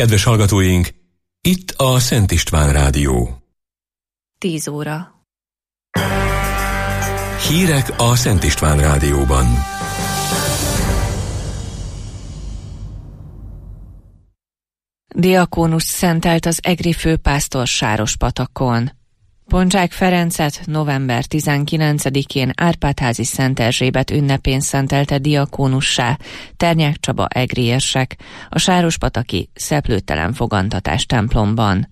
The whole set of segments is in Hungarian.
Kedves hallgatóink, itt a Szent István Rádió. 10 óra. Hírek a Szent István Rádióban. Diakónust szentelt az egri főpásztor Sárospatakon. Pondzsák Ferencet november 19-én Árpád-házi Szent Erzsébet ünnepén szentelte diakónussá Ternyák Csaba egri érsek a sárospataki Szeplőtelen Fogantatás templomban.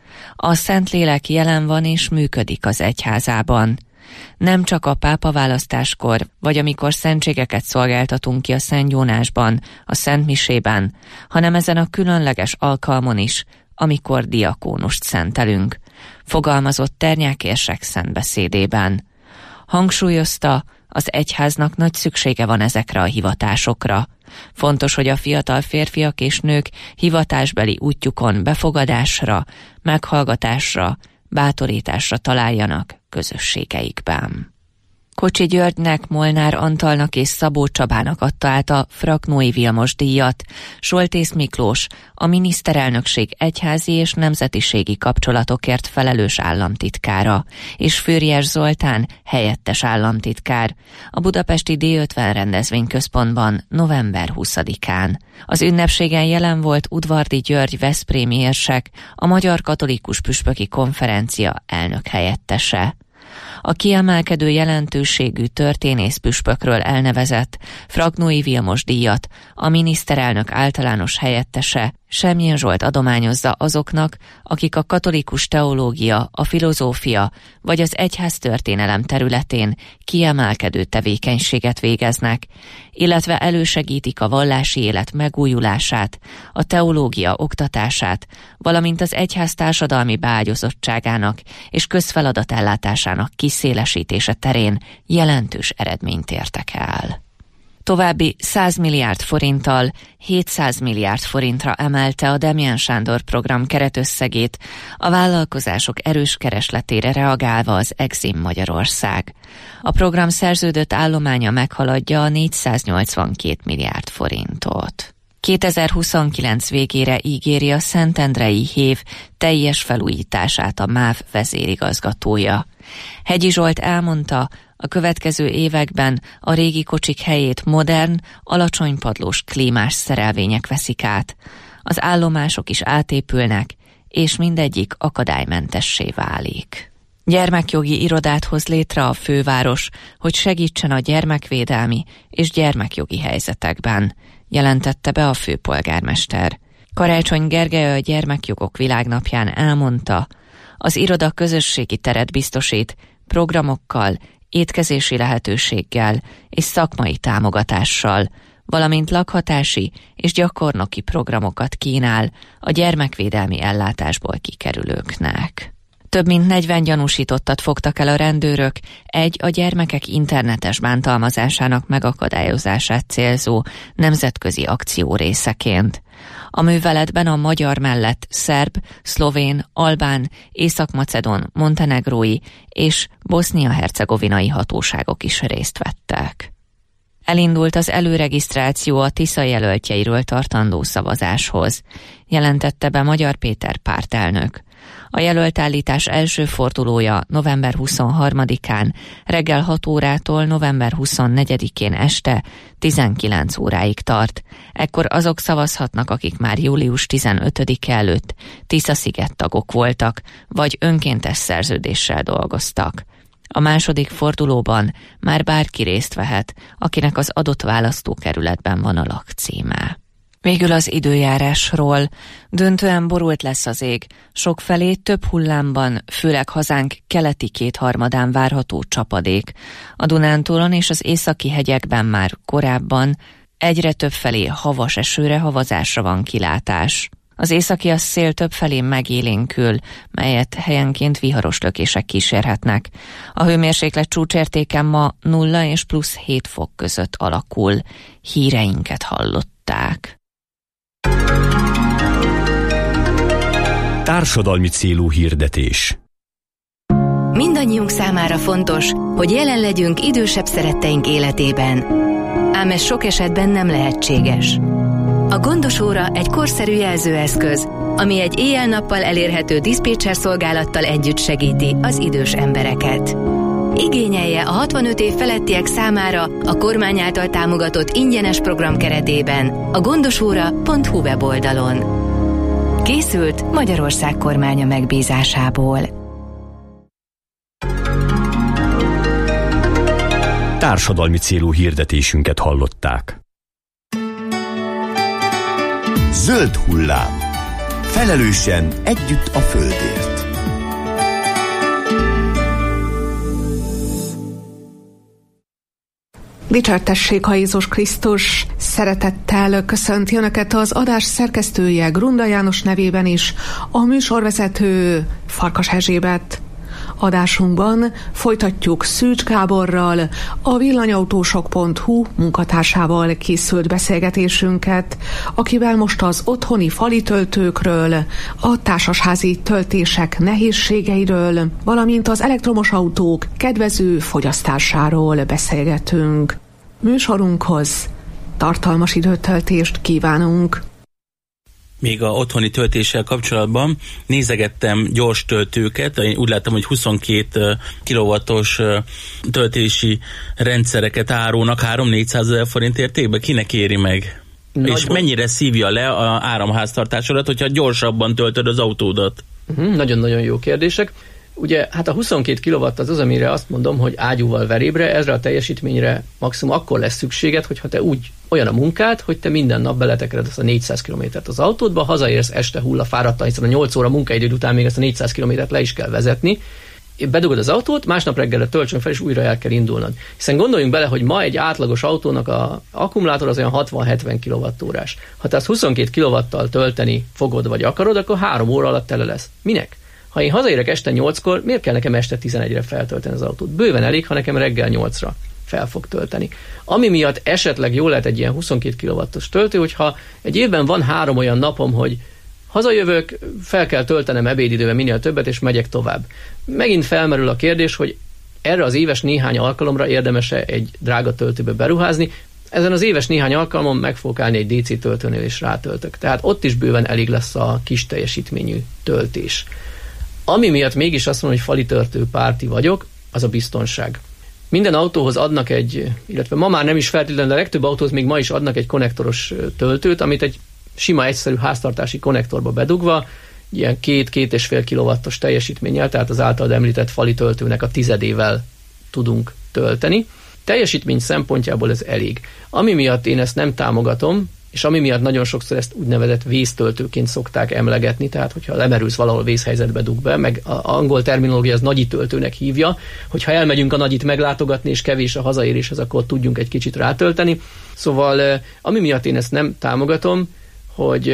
A Szentlélek jelen van és működik az egyházában. Nem csak a pápaválasztáskor, vagy amikor szentségeket szolgáltatunk ki a Szent Jónásban, a Szent Misében, hanem ezen a különleges alkalmon is, amikor diakónust szentelünk, fogalmazott Ternyák érsek szentbeszédében. Hangsúlyozta, az egyháznak nagy szüksége van ezekre a hivatásokra. Fontos, hogy a fiatal férfiak és nők hivatásbeli útjukon befogadásra, meghallgatásra, bátorításra találjanak közösségeikben. Kocsi Györgynek, Molnár Antalnak és Szabó Csabának adta át a Fraknói Vilmos díjat Soltész Miklós, a miniszterelnökség egyházi és nemzetiségi kapcsolatokért felelős államtitkára, és Füriyes Zoltán helyettes államtitkár a budapesti D50 rendezvényközpontban november 20-án. Az ünnepségen jelen volt Udvardi György veszprémi érsek, a Magyar Katolikus Püspöki Konferencia elnök helyettese. A kiemelkedő jelentőségű történészpüspökről elnevezett Fraknói Vilmos díjat a miniszterelnök általános helyettese, Semjén Zsolt adományozza azoknak, akik a katolikus teológia, a filozófia vagy az egyháztörténelem területén kiemelkedő tevékenységet végeznek, illetve elősegítik a vallási élet megújulását, a teológia oktatását, valamint az egyház társadalmi beágyazottságának és közfeladatellátásának kiszélesítése terén jelentős eredményt értek el. További 100 milliárd forinttal 700 milliárd forintra emelte a Demján Sándor program keretösszegét, a vállalkozások erős keresletére reagálva az Exim Magyarország. A program szerződött állománya meghaladja a 482 milliárd forintot. 2029 végére ígéri a Szentendrei hév teljes felújítását a MÁV vezérigazgatója. Hegyi Zsolt elmondta, a következő években a régi kocsik helyét modern, alacsonypadlós klímás szerelvények veszik át. Az állomások is átépülnek, és mindegyik akadálymentessé válik. Gyermekjogi irodát hoz létre a főváros, hogy segítsen a gyermekvédelmi és gyermekjogi helyzetekben, jelentette be a főpolgármester. Karácsony Gergely a Gyermekjogok Világnapján elmondta, az iroda közösségi teret biztosít programokkal, étkezési lehetőséggel és szakmai támogatással, valamint lakhatási és gyakornoki programokat kínál a gyermekvédelmi ellátásból kikerülőknek. Több mint 40 gyanúsítottat fogtak el a rendőrök egy a gyermekek internetes bántalmazásának megakadályozását célzó nemzetközi akció részeként. A műveletben a magyar mellett szerb, szlovén, albán, észak-macedón, montenegrói és bosznia-hercegovinai hatóságok is részt vettek. Elindult az előregisztráció a Tisza jelöltjeiről tartandó szavazáshoz, jelentette be Magyar Péter pártelnök. A jelöltállítás első fordulója november 23-án reggel 6 órától november 24-én este 19 óráig tart. Ekkor azok szavazhatnak, akik már július 15-e előtt Tisza-sziget tagok voltak, vagy önkéntes szerződéssel dolgoztak. A második fordulóban már bárki részt vehet, akinek az adott választókerületben van a lakcíme. Végül az időjárásról. Döntően borult lesz az ég. Sokfelé több hullámban, főleg hazánk keleti kétharmadán várható csapadék. A Dunántúlon és az északi hegyekben már korábban egyre többfelé havas esőre, havazásra van kilátás. Az északi szél többfelé megélénkül, melyet helyenként viharos lökések kísérhetnek. A hőmérséklet csúcsértéke ma 0 és plusz 7 fok között alakul. Híreinket hallották. Társadalmi célú hirdetés. Mindannyiunk számára fontos, hogy jelen legyünk idősebb szeretteink életében. Ám ez sok esetben nem lehetséges. A gondos óra egy korszerű jelzőeszköz, ami egy éjjel-nappal elérhető diszpécser szolgálattal együtt segíti az idős embereket. Igényelje a 65 év felettiek számára a kormány által támogatott ingyenes program keretében a gondosóra.hu weboldalon. Készült Magyarország kormánya megbízásából. Társadalmi célú hirdetésünket hallották. Zöld hullám. Felelősen együtt a földért. Dicsértessék a Jézus Krisztus! Szeretettel köszönti Önöket az adás szerkesztője Grunda János nevében is, a műsorvezető Farkas Erzsébet. Adásunkban folytatjuk Szűcs Gáborral, a villanyautósok.hu munkatársával készült beszélgetésünket, akivel most az otthoni fali töltőkről, a társasházi töltések nehézségeiről, valamint az elektromos autók kedvező fogyasztásáról beszélgetünk. Műsorunkhoz tartalmas időtöltést kívánunk! Még a otthoni töltéssel kapcsolatban nézegettem gyors töltőket, én úgy láttam, hogy 22 kW-os töltési rendszereket árulnak 3-400 ezer forint értékben. Kinek éri meg? És mennyire szívja le a áramháztartásodat, hogyha gyorsabban töltöd az autódat? Nagyon-nagyon jó kérdések. Ugye, hát a 22 kW az, amire azt mondom, hogy ágyúval verébre, ezre a teljesítményre maximum akkor lesz szükséged, hogyha te olyan a munkád, hogy te minden nap beletekered azt a 400 kilométert az autódba, hazaérsz este hullafáradtan, hiszen a 8 óra munkaidőd után még ezt a 400 kilométert le is kell vezetni, bedugod az autót, másnap reggelre töltsön fel, és újra el kell indulnod. Hiszen gondoljunk bele, hogy ma egy átlagos autónak az akkumulátor az olyan 60-70 kWh. Ha te azt 22 kW-tal tölteni fogod, vagy akarod, akkor 3 óra alatt tele lesz. Minek? Ha én hazaérek este 8-kor, miért kell nekem este 11-re feltölteni az autót? Bőven elég, ha nekem reggel 8-ra fel fog tölteni. Ami miatt esetleg jól lehet egy ilyen 22 kW-os töltő, hogyha egy évben van 3 olyan napom, hogy hazajövök, fel kell töltenem ebédidőben minél többet, és megyek tovább. Megint felmerül a kérdés, hogy erre az éves néhány alkalomra érdemes-e egy drága töltőbe beruházni. Ezen az éves néhány alkalmon meg fogok állni egy DC töltőnél, és rátöltök. Tehát ott is bőven elég lesz a kis teljesítményű töltés. Ami miatt mégis azt mondom, hogy fali töltő párti vagyok, az a biztonság. Minden autóhoz adnak illetve ma már nem is feltétlenül, de a legtöbb autóhoz még ma is adnak egy konnektoros töltőt, amit egy sima, egyszerű háztartási konnektorba bedugva, ilyen 2-2,5 kW-os teljesítménnyel, tehát az általad említett fali töltőnek a 10-ével tudunk tölteni. Teljesítmény szempontjából ez elég. Ami miatt én ezt nem támogatom, és ami miatt nagyon sokszor ezt úgynevezett vésztöltőként szokták emlegetni, tehát hogyha lemerülsz valahol vészhelyzetbe, dug be, meg az angol terminológia az nagyi töltőnek hívja, hogyha elmegyünk a nagyit meglátogatni, és kevés a hazaéréshez, akkor tudjunk egy kicsit rátölteni. Szóval ami miatt én ezt nem támogatom, hogy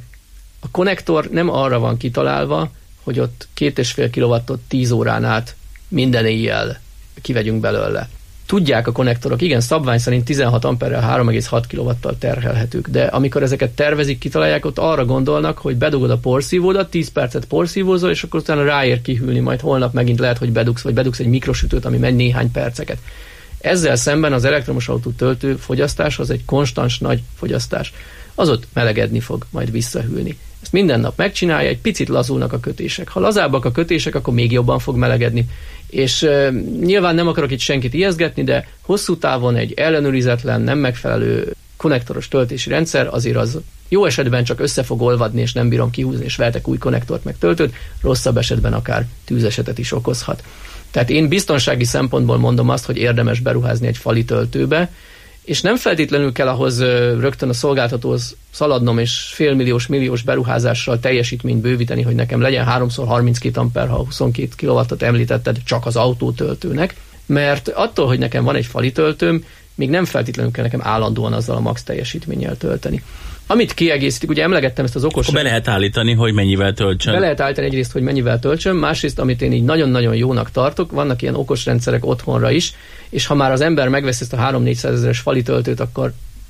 a konnektor nem arra van kitalálva, hogy ott 2,5 kW-ot 10 órán át minden éjjel kivegyünk belőle. Tudják a konnektorok, igen, szabvány szerint 16 amperrel 3,6 kW-tal terhelhetők, de amikor ezeket tervezik, kitalálják, ott arra gondolnak, hogy bedugod a porszívódat, 10 percet porszívózol, és akkor utána ráér kihűlni, majd holnap megint lehet, hogy bedugsz egy mikrosütőt, ami megy néhány perceket. Ezzel szemben az elektromos autó töltő fogyasztás az egy konstans nagy fogyasztás. Az ott melegedni fog, majd visszahűlni. Ezt minden nap megcsinálja, egy picit lazulnak a kötések. Ha lazábbak a kötések, akkor még jobban fog melegedni. És nyilván nem akarok itt senkit ijesztgetni, de hosszú távon egy ellenőrizetlen, nem megfelelő konnektoros töltési rendszer azért az jó esetben csak össze fog olvadni, és nem bírom kihúzni, és vehetek új konnektort meg töltőt, rosszabb esetben akár tűzesetet is okozhat. Tehát én biztonsági szempontból mondom azt, hogy érdemes beruházni egy fali töltőbe, és nem feltétlenül kell ahhoz rögtön a szolgáltatóhoz szaladnom, és félmilliós beruházással teljesítményt bővíteni, hogy nekem legyen 3x32 amper, ha 22 kW-ot említetted csak az autótöltőnek, mert attól, hogy nekem van egy fali töltőm, még nem feltétlenül kell nekem állandóan azzal a max teljesítménnyel tölteni. Amit kiegészítik, ugye emlegettem ezt az okos... Be lehet állítani, hogy mennyivel töltsön. Be lehet állítani egyrészt, hogy mennyivel töltsön, másrészt, amit én így nagyon-nagyon jónak tartok, vannak ilyen okos rendszerek otthonra is, és ha már az ember megveszi ezt a 3-400 ezeres fali töltőt, akkor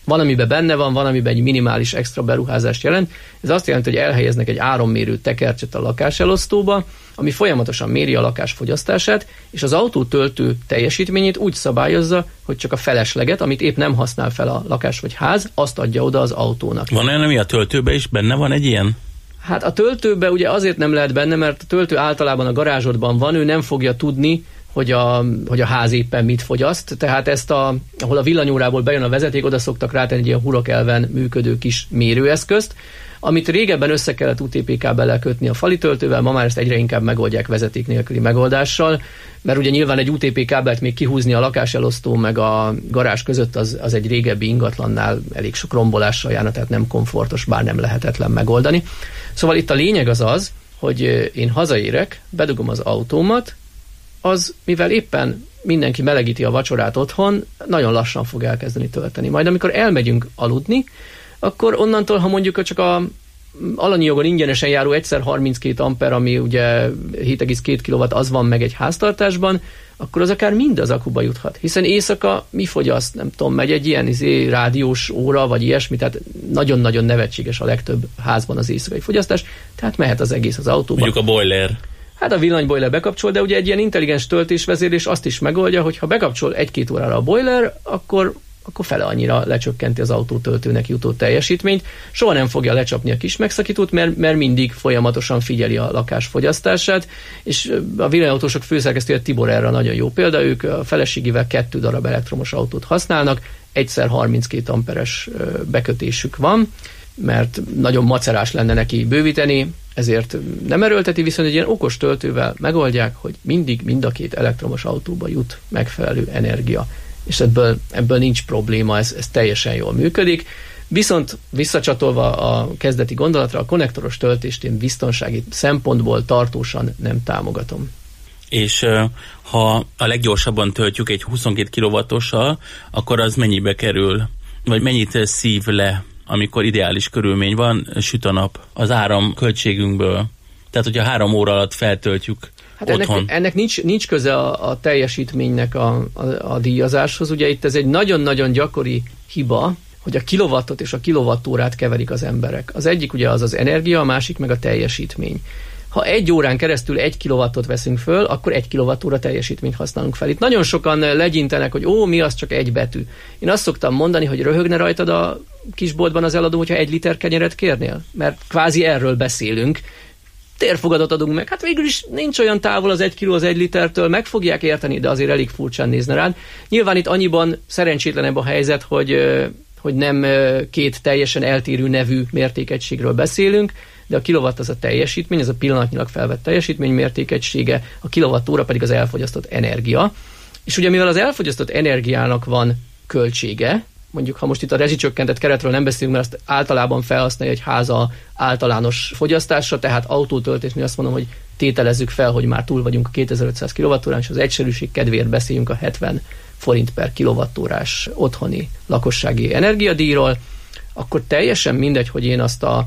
Valamiben benne van, valamiben egy minimális extra beruházást jelent. Ez azt jelenti, hogy elhelyeznek egy árammérő tekercset a lakáselosztóba, ami folyamatosan méri a lakás fogyasztását, és az autótöltő teljesítményét úgy szabályozza, hogy csak a felesleget, amit épp nem használ fel a lakás vagy ház, azt adja oda az autónak. Van olyan, ami a töltőben is benne van egy ilyen? Hát a töltőben ugye azért nem lehet benne, mert a töltő általában a garázsodban van, ő nem fogja tudni, hogy a ház éppen mit fogyaszt, tehát ahol a villanyórából bejön a vezeték, oda szoktak rátenni egy ilyen Hurok elven működő kis mérőeszközt, amit régebben össze kellett UTP kábellel kötni a fali töltővel, ma már ezt egyre inkább megoldják vezeték nélküli megoldással, mert ugye nyilván egy UTP kábelt még kihúzni a lakáselosztó meg a garázs között az egy régebbi ingatlannál elég sok rombolással járna, tehát nem komfortos, bár nem lehetetlen megoldani. Szóval itt a lényeg az, hogy én hazaérek, bedugom az autómat, az, mivel éppen mindenki melegíti a vacsorát otthon, nagyon lassan fog elkezdeni tölteni. Majd amikor elmegyünk aludni, akkor onnantól, ha mondjuk csak a alanyi jogon ingyenesen járó egyszer 32 amper, ami ugye 7,2 kW, az van meg egy háztartásban, akkor az akár mind az akuba juthat. Hiszen éjszaka mi fogyaszt, nem tudom, megy egy ilyen rádiós óra, vagy ilyesmi, tehát nagyon-nagyon nevetséges a legtöbb házban az éjszakai fogyasztás, tehát mehet az egész az autóban. Mondjuk a boiler. Hát a villanyboiler bekapcsol, de ugye egy ilyen intelligens töltésvezérlés azt is megoldja, hogy ha bekapcsol 1-2 órára a boiler, akkor fele annyira lecsökkenti az autótöltőnek jutó teljesítményt. Soha nem fogja lecsapni a kis megszakítót, mert mindig folyamatosan figyeli a lakás fogyasztását, és a villanyautósok főszerkesztője Tibor erre nagyon jó példa, ők a feleségével 2 darab elektromos autót használnak, egyszer 32 amperes bekötésük van, mert nagyon macerás lenne neki bővíteni, ezért nem erőlteti, viszont egy ilyen okos töltővel megoldják, hogy mindig mind a két elektromos autóba jut megfelelő energia. És ebből nincs probléma, ez teljesen jól működik. Viszont visszacsatolva a kezdeti gondolatra, a konnektoros töltést én biztonsági szempontból tartósan nem támogatom. És ha a leggyorsabban töltjük egy 22 kW-ossal, akkor az mennyibe kerül? Vagy mennyit szív le, amikor ideális körülmény van, süt a nap az áram költségünkből? Tehát, hogyha 3 óra alatt feltöltjük otthon. Ennek nincs köze a teljesítménynek a díjazáshoz. Ugye itt ez egy nagyon-nagyon gyakori hiba, hogy a kilowattot és a kilowattórát keverik az emberek. Az egyik ugye az energia, a másik meg a teljesítmény. Ha 1 órán keresztül 1 kilowattot veszünk föl, akkor 1 kilowattóra teljesítményt használunk fel. Itt nagyon sokan legyintenek, hogy mi az csak egy betű. Én azt szoktam mondani, hogy röhögne rajtad a kisboltban az eladó, hogyha 1 liter kenyeret kérnél. Mert kvázi erről beszélünk. Térfogatot adunk meg. Hát végül is nincs olyan távol az 1 kiló az 1 litertől, meg fogják érteni, de azért elég furcsán nézne rád. Nyilván itt annyiban szerencsétlenebb a helyzet, hogy nem 2 teljesen eltérő nevű mértékegységről beszélünk, de a kilowatt az a teljesítmény, ez a pillanatnyilag felvett teljesítmény mértékegysége, a kilowattóra pedig az elfogyasztott energia. És ugye mivel az elfogyasztott energiának van költsége, mondjuk ha most itt a rezsicsökkentett keretről nem beszélünk, mert azt általában felhasználja egy háza általános fogyasztásra, tehát autótöltésnél azt mondom, hogy tételezzük fel, hogy már túl vagyunk a 2500 kWh-n, és az egyszerűség kedvéért beszéljünk a 70 forint per kilowattórás otthoni lakossági energiadíjról, akkor teljesen mindegy, hogy én azt a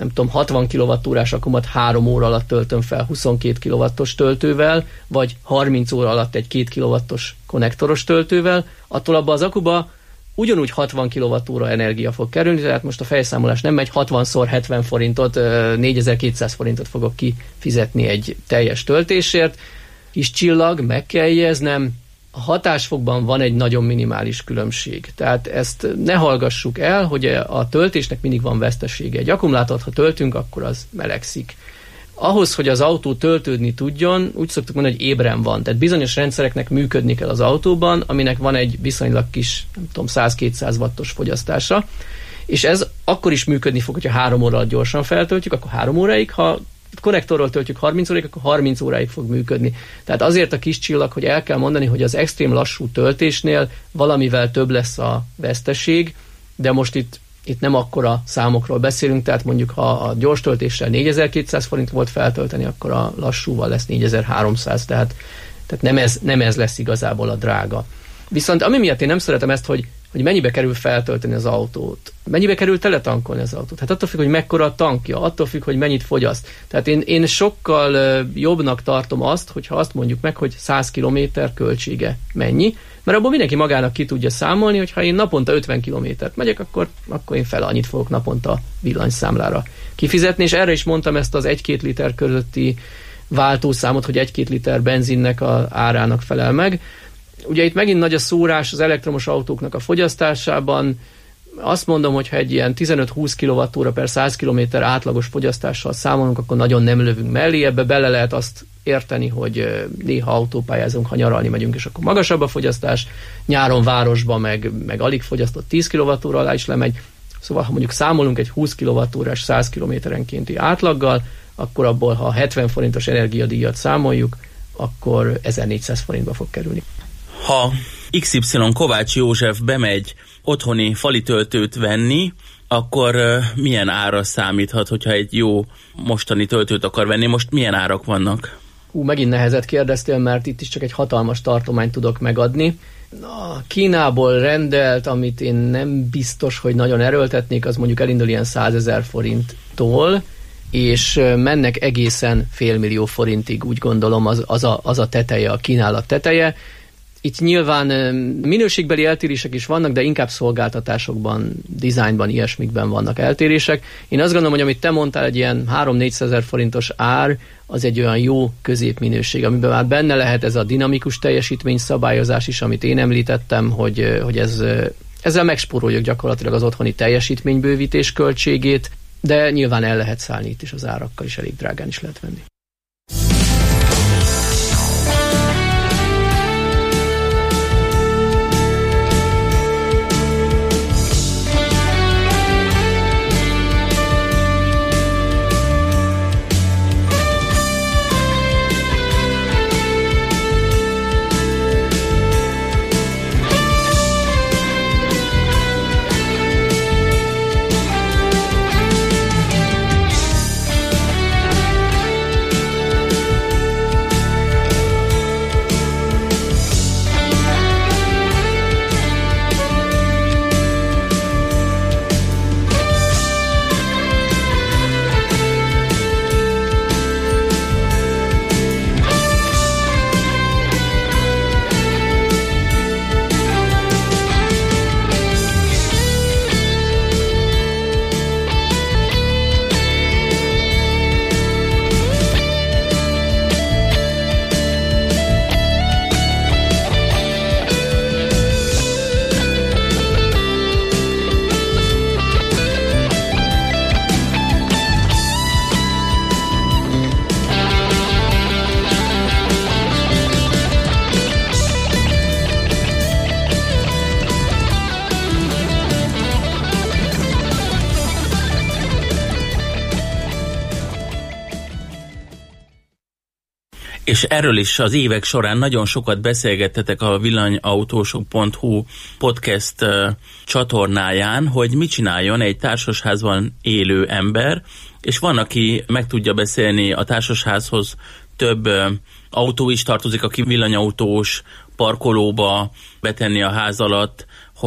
60 kWh-s akumat 3 óra alatt töltöm fel 22 kW-os töltővel, vagy 30 óra alatt egy 2 kW-os konnektoros töltővel, attól abba az akuba ugyanúgy 60 kWh energia fog kerülni, tehát most a fejszámolás nem megy, 60x70 forintot, 4200 forintot fogok kifizetni egy teljes töltésért. Kis csillag, meg kell jegyeznem, a hatásfokban van egy nagyon minimális különbség. Tehát ezt ne hallgassuk el, hogy a töltésnek mindig van vesztesége. Egy akkumulátort, ha töltünk, akkor az melegszik. Ahhoz, hogy az autó töltődni tudjon, úgy szoktuk mondani, hogy ébren van. Tehát bizonyos rendszereknek működni kell az autóban, aminek van egy viszonylag kis, 100-200 wattos fogyasztása, és ez akkor is működni fog, hogyha 3 óra alatt gyorsan feltöltjük, akkor 3 óráig, ha konnektorról töltjük 30 óráig, akkor 30 óráig fog működni. Tehát azért a kis csillag, hogy el kell mondani, hogy az extrém lassú töltésnél valamivel több lesz a veszteség, de most itt nem akkora számokról beszélünk, tehát mondjuk ha a gyors töltéssel 4200 forint volt feltölteni, akkor a lassúval lesz 4300, tehát nem ez lesz igazából a drága. Viszont ami miatt én nem szeretem ezt, hogy hogy mennyibe kerül feltölteni az autót, mennyibe kerül teletankolni az autót. Hát attól függ, hogy mekkora a tankja, attól függ, hogy mennyit fogyaszt. Tehát én sokkal jobbnak tartom azt, hogyha azt mondjuk meg, hogy 100 kilométer költsége mennyi, mert abból mindenki magának ki tudja számolni, hogy ha én naponta 50 kilométert megyek, akkor én fel annyit fogok naponta villanyszámlára kifizetni, és erre is mondtam ezt az 1-2 liter közötti váltószámot, hogy 1-2 liter benzinnek az árának felel meg. Ugye itt megint nagy a szórás az elektromos autóknak a fogyasztásában. Azt mondom, hogy ha egy ilyen 15-20 kWh per 100 km átlagos fogyasztással számolunk, akkor nagyon nem lövünk mellé. Ebbe bele lehet azt érteni, hogy néha autópályázunk, ha nyaralni megyünk, és akkor magasabb a fogyasztás. Nyáron városban meg alig fogyasztott 10 kWh alá is lemegy. Szóval, ha mondjuk számolunk egy 20 kWh-s 100 km-enkénti átlaggal, akkor abból, ha 70 forintos energiadíjat számoljuk, akkor 1400 forintba fog kerülni. Ha XY Kovács József bemegy otthoni fali töltőt venni, akkor milyen ára számíthat, hogyha egy jó mostani töltőt akar venni? Most milyen árak vannak? Megint nehezet kérdeztél, mert itt is csak egy hatalmas tartományt tudok megadni. A Kínából rendelt, amit én nem biztos, hogy nagyon erőltetnék, az mondjuk elindul ilyen 100 000 forinttól, és mennek egészen 500 000 forintig, úgy gondolom, az a teteje, a kínálat teteje. Itt nyilván minőségbeli eltérések is vannak, de inkább szolgáltatásokban, dizájnban, ilyesmikben vannak eltérések. Én azt gondolom, hogy amit te mondtál, egy ilyen 3-400 000 forintos ár, az egy olyan jó középminőség, amiben már benne lehet ez a dinamikus teljesítmény szabályozás is, amit én említettem, hogy ezzel megspóroljuk gyakorlatilag az otthoni teljesítménybővítés költségét, de nyilván el lehet szállni itt is az árakkal, is elég drágán is lehet venni. És erről is az évek során nagyon sokat beszélgettetek a villanyautósok.hu podcast csatornáján, hogy mit csináljon egy társasházban élő ember, és van, aki meg tudja beszélni, a társasházhoz több autó is tartozik, aki villanyautós, parkolóba betenni a ház alatt,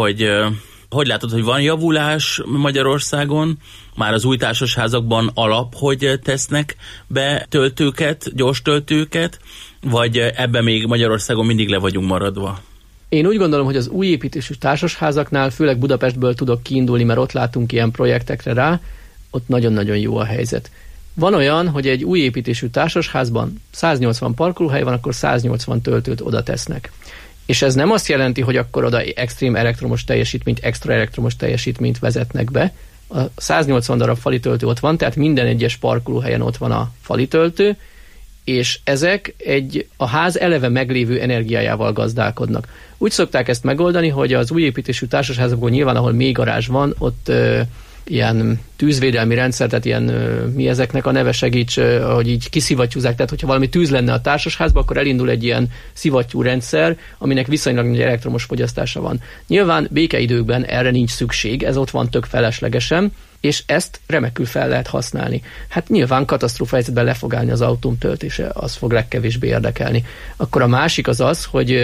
hogy látod, hogy van javulás Magyarországon, már az új társasházakban alap, hogy tesznek be töltőket, gyors töltőket, vagy ebben még Magyarországon mindig le vagyunk maradva? Én úgy gondolom, hogy az új építésű társasházaknál, főleg Budapestből tudok kiindulni, mert ott látunk ilyen projektekre rá, ott nagyon-nagyon jó a helyzet. Van olyan, hogy egy új építésű társasházban 180 parkolóhely van, akkor 180 töltőt oda tesznek. És ez nem azt jelenti, hogy akkor oda extrém elektromos teljesítményt, extra elektromos teljesítményt vezetnek be. A 180 darab fali töltő ott van, tehát minden egyes parkolóhelyen ott van a fali töltő, és ezek a ház eleve meglévő energiájával gazdálkodnak. Úgy szokták ezt megoldani, hogy az új építésű társasházakból nyilván, ahol mély garázs van, ott ilyen tűzvédelmi rendszer, tehát ilyen, mi ezeknek a neve, segíts, hogy így kiszivattyúzzák, tehát hogyha valami tűz lenne a társasházban, akkor elindul egy ilyen szivattyú rendszer, aminek viszonylag nagy elektromos fogyasztása van. Nyilván békeidőkben erre nincs szükség, ez ott van tök feleslegesen, és ezt remekül fel lehet használni. Hát nyilván katasztrófa helyzetben le fog állni az autóm töltése, az fog legkevésbé érdekelni. Akkor a másik az, hogy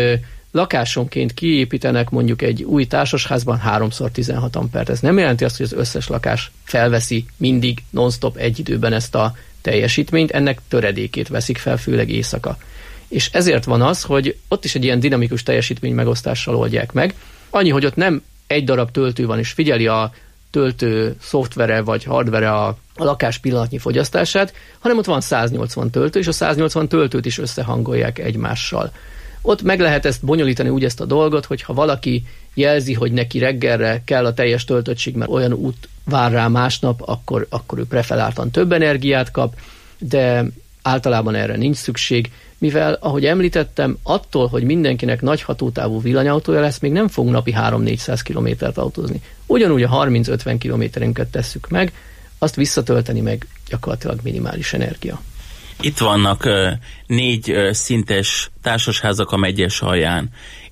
lakásonként kiépítenek mondjuk egy új társasházban 3x16 ampert. Ez nem jelenti azt, hogy az összes lakás felveszi mindig non-stop egy időben ezt a teljesítményt, ennek töredékét veszik fel, főleg éjszaka. És ezért van az, hogy ott is egy ilyen dinamikus teljesítmény megosztással oldják meg. Annyi, hogy ott nem egy darab töltő van, és figyeli a töltő szoftvere vagy hardvere a lakás pillanatnyi fogyasztását, hanem ott van 180 töltő, és a 180 töltőt is összehangolják egymással. Ott meg lehet ezt bonyolítani úgy ezt a dolgot, hogy ha valaki jelzi, hogy neki reggelre kell a teljes töltöttség, mert olyan út vár rá másnap, akkor ő preferáltan több energiát kap, de általában erre nincs szükség, mivel, ahogy említettem, attól, hogy mindenkinek nagy hatótávú villanyautója lesz, még nem fogunk napi 300-400 kilométert autózni. Ugyanúgy a 30-50 kilométerünket tesszük meg, azt visszatölteni meg gyakorlatilag minimális energia. Itt vannak 4 szintes társasházak a meggyes alján,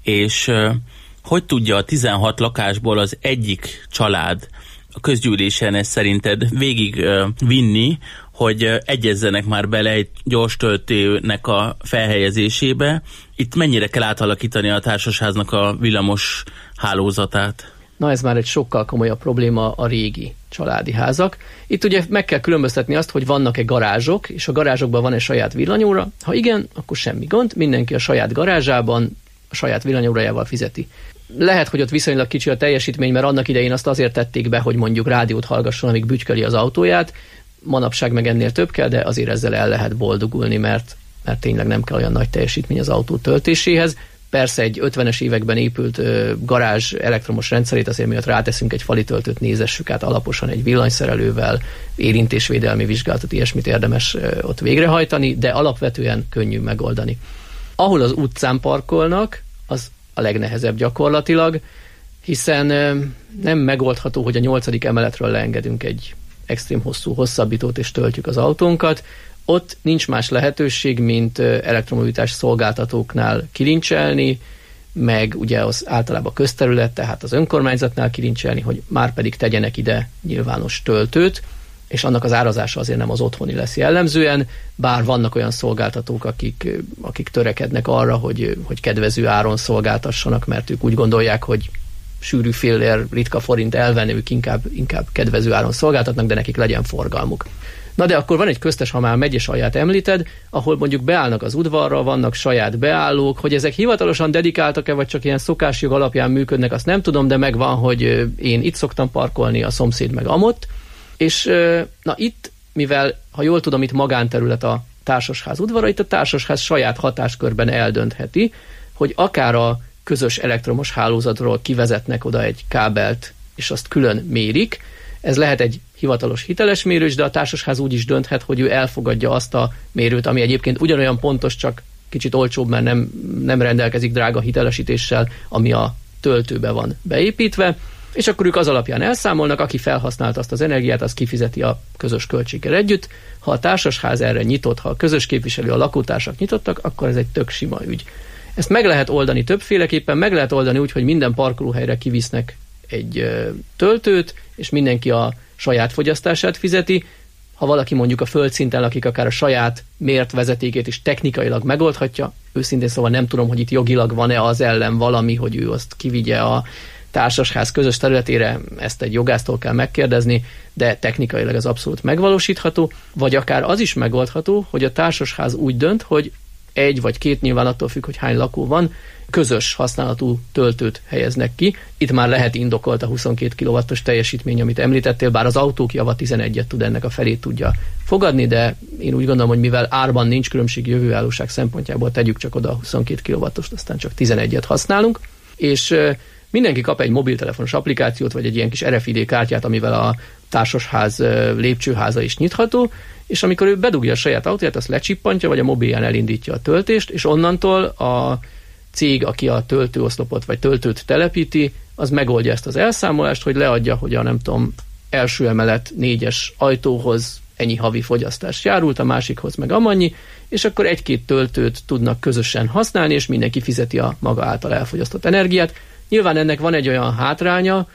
és hogy tudja a 16 lakásból az egyik család a közgyűlésen ezt szerinted végig vinni, hogy egyezzenek már bele egy gyors töltőnek a felhelyezésébe? Itt mennyire kell átalakítani a társasháznak a villamos hálózatát? Na, ez már egy sokkal komolyabb probléma, a régi családi házak. Itt ugye meg kell különböztetni azt, hogy vannak-e garázsok, és a garázsokban van-e saját villanyóra. Ha igen, akkor semmi gond, mindenki a saját garázsában a saját villanyórájával fizeti. Lehet, hogy ott viszonylag kicsi a teljesítmény, mert annak idején azt azért tették be, hogy mondjuk rádiót hallgasson, amíg bütyköli az autóját. Manapság meg ennél több kell, de azért ezzel el lehet boldogulni, mert tényleg nem kell olyan nagy teljesítmény az autó töltéséhez. Persze egy 50-es években épült garázs elektromos rendszerét azért miatt ráteszünk egy fali töltőt, nézessük át alaposan egy villanyszerelővel, érintésvédelmi vizsgálatot, ilyesmit érdemes ott végrehajtani, de alapvetően könnyű megoldani. Ahol az utcán parkolnak, az a legnehezebb gyakorlatilag, hiszen nem megoldható, hogy a 8. emeletről leengedünk egy extrém hosszú hosszabbítót és töltjük az autónkat. Ott nincs más lehetőség, mint elektromobilitás szolgáltatóknál kilincselni, meg ugye az általában közterület, tehát az önkormányzatnál kilincselni, hogy már pedig tegyenek ide nyilvános töltőt, és annak az árazása azért nem az otthoni lesz jellemzően, bár vannak olyan szolgáltatók, akik törekednek arra, hogy kedvező áron szolgáltassanak, mert ők úgy gondolják, hogy sűrű fillér, ritka forint elvenni, ők inkább kedvező áron szolgáltatnak, de nekik legyen forgalmuk. Na de akkor van egy köztes, ha már megyes alját említed, ahol mondjuk beállnak az udvarra, vannak saját beállók, hogy ezek hivatalosan dedikáltak-e, vagy csak ilyen szokásjog alapján működnek, azt nem tudom, de megvan, hogy én itt szoktam parkolni, a szomszéd meg amott. És na itt, mivel, ha jól tudom, itt magánterület a társasház udvara, itt a társasház saját hatáskörben eldöntheti, hogy akár a közös elektromos hálózatról kivezetnek oda egy kábelt, és azt külön mérik. Ez lehet egy hivatalos hiteles mérős, de a társasház úgy is dönthet, hogy ő elfogadja azt a mérőt, ami egyébként ugyanolyan pontos, csak kicsit olcsóbb, mert nem rendelkezik drága hitelesítéssel, ami a töltőbe van beépítve, és akkor ők az alapján elszámolnak, aki felhasználta azt az energiát, az kifizeti a közös költséggel együtt. Ha a társasház erre nyitott, ha a közös képviselő, a lakótársak nyitottak, akkor ez egy tök sima ügy. Ezt meg lehet oldani többféleképpen, meg lehet oldani úgy, hogy minden parkolóhelyre kivisznek egy töltőt, és mindenki a saját fogyasztását fizeti. Ha valaki mondjuk a földszinten lakik, akár a saját mért vezetékét is technikailag megoldhatja, őszintén szóval nem tudom, hogy itt jogilag van-e az ellen valami, hogy ő azt kivigye a társasház közös területére, ezt egy jogásztól kell megkérdezni, de technikailag ez abszolút megvalósítható, vagy akár az is megoldható, hogy a társasház úgy dönt, hogy egy vagy két, nyilván attól függ, hogy hány lakó van, közös használatú töltőt helyeznek ki. Itt már lehet indokolt a 22 kW-os teljesítmény, amit említettél, bár az autók java 11-et tud, ennek a felét tudja fogadni, de én úgy gondolom, hogy mivel árban nincs különbség jövőállóság szempontjából, tegyük csak oda a 22 kW-ost, aztán csak 11-et használunk, és mindenki kap egy mobiltelefonos applikációt, vagy egy ilyen kis RFID kártyát, amivel a társasház lépcsőháza is nyitható, és amikor ő bedugja a saját autóját, azt lecsippantja, vagy a mobilján elindítja a töltést, és onnantól a cég, aki a töltőoszlopot vagy töltőt telepíti, az megoldja ezt az elszámolást, hogy leadja, hogy a nem tudom, első emelet 4-es ajtóhoz ennyi havi fogyasztás járult, a másikhoz meg amannyi, és akkor egy-két töltőt tudnak közösen használni, és mindenki fizeti a maga által elfogyasztott energiát. Nyilván ennek van egy olyan hátránya,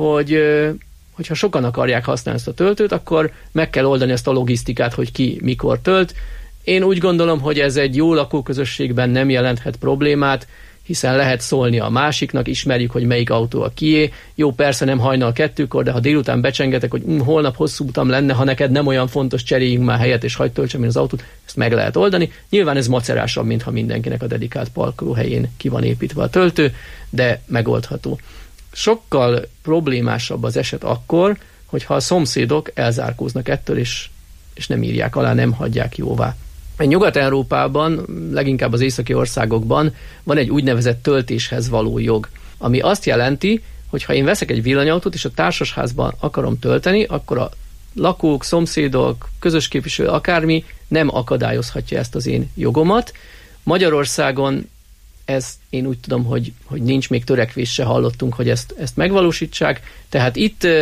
hogyha sokan akarják használni ezt a töltőt, akkor meg kell oldani ezt a logisztikát, hogy ki mikor tölt. Én úgy gondolom, hogy ez egy jó lakóközösségben nem jelenthet problémát, hiszen lehet szólni a másiknak, ismerjük, hogy melyik autó a kié. Jó, persze nem hajnal 2-kor, de ha délután becsengetek, hogy holnap hosszú utam lenne, ha neked nem olyan fontos, cseréljünk már helyet, és hagyd töltsem én az autót, ezt meg lehet oldani. Nyilván ez macerásabb, mintha mindenkinek a dedikált parkolóhelyén ki van építve a töltő, de megoldható. Sokkal problémásabb az eset akkor, hogyha a szomszédok elzárkóznak ettől, és nem írják alá, nem hagyják jóvá. Nyugat-Európában, leginkább az északi országokban van egy úgynevezett töltéshez való jog, ami azt jelenti, hogy ha én veszek egy villanyautót, és a társasházban akarom tölteni, akkor a lakók, szomszédok, közös képviselő, akármi nem akadályozhatja ezt az én jogomat. Magyarországon ez én úgy tudom, hogy nincs még törekvés, se hallottunk, hogy ezt megvalósítsák. Tehát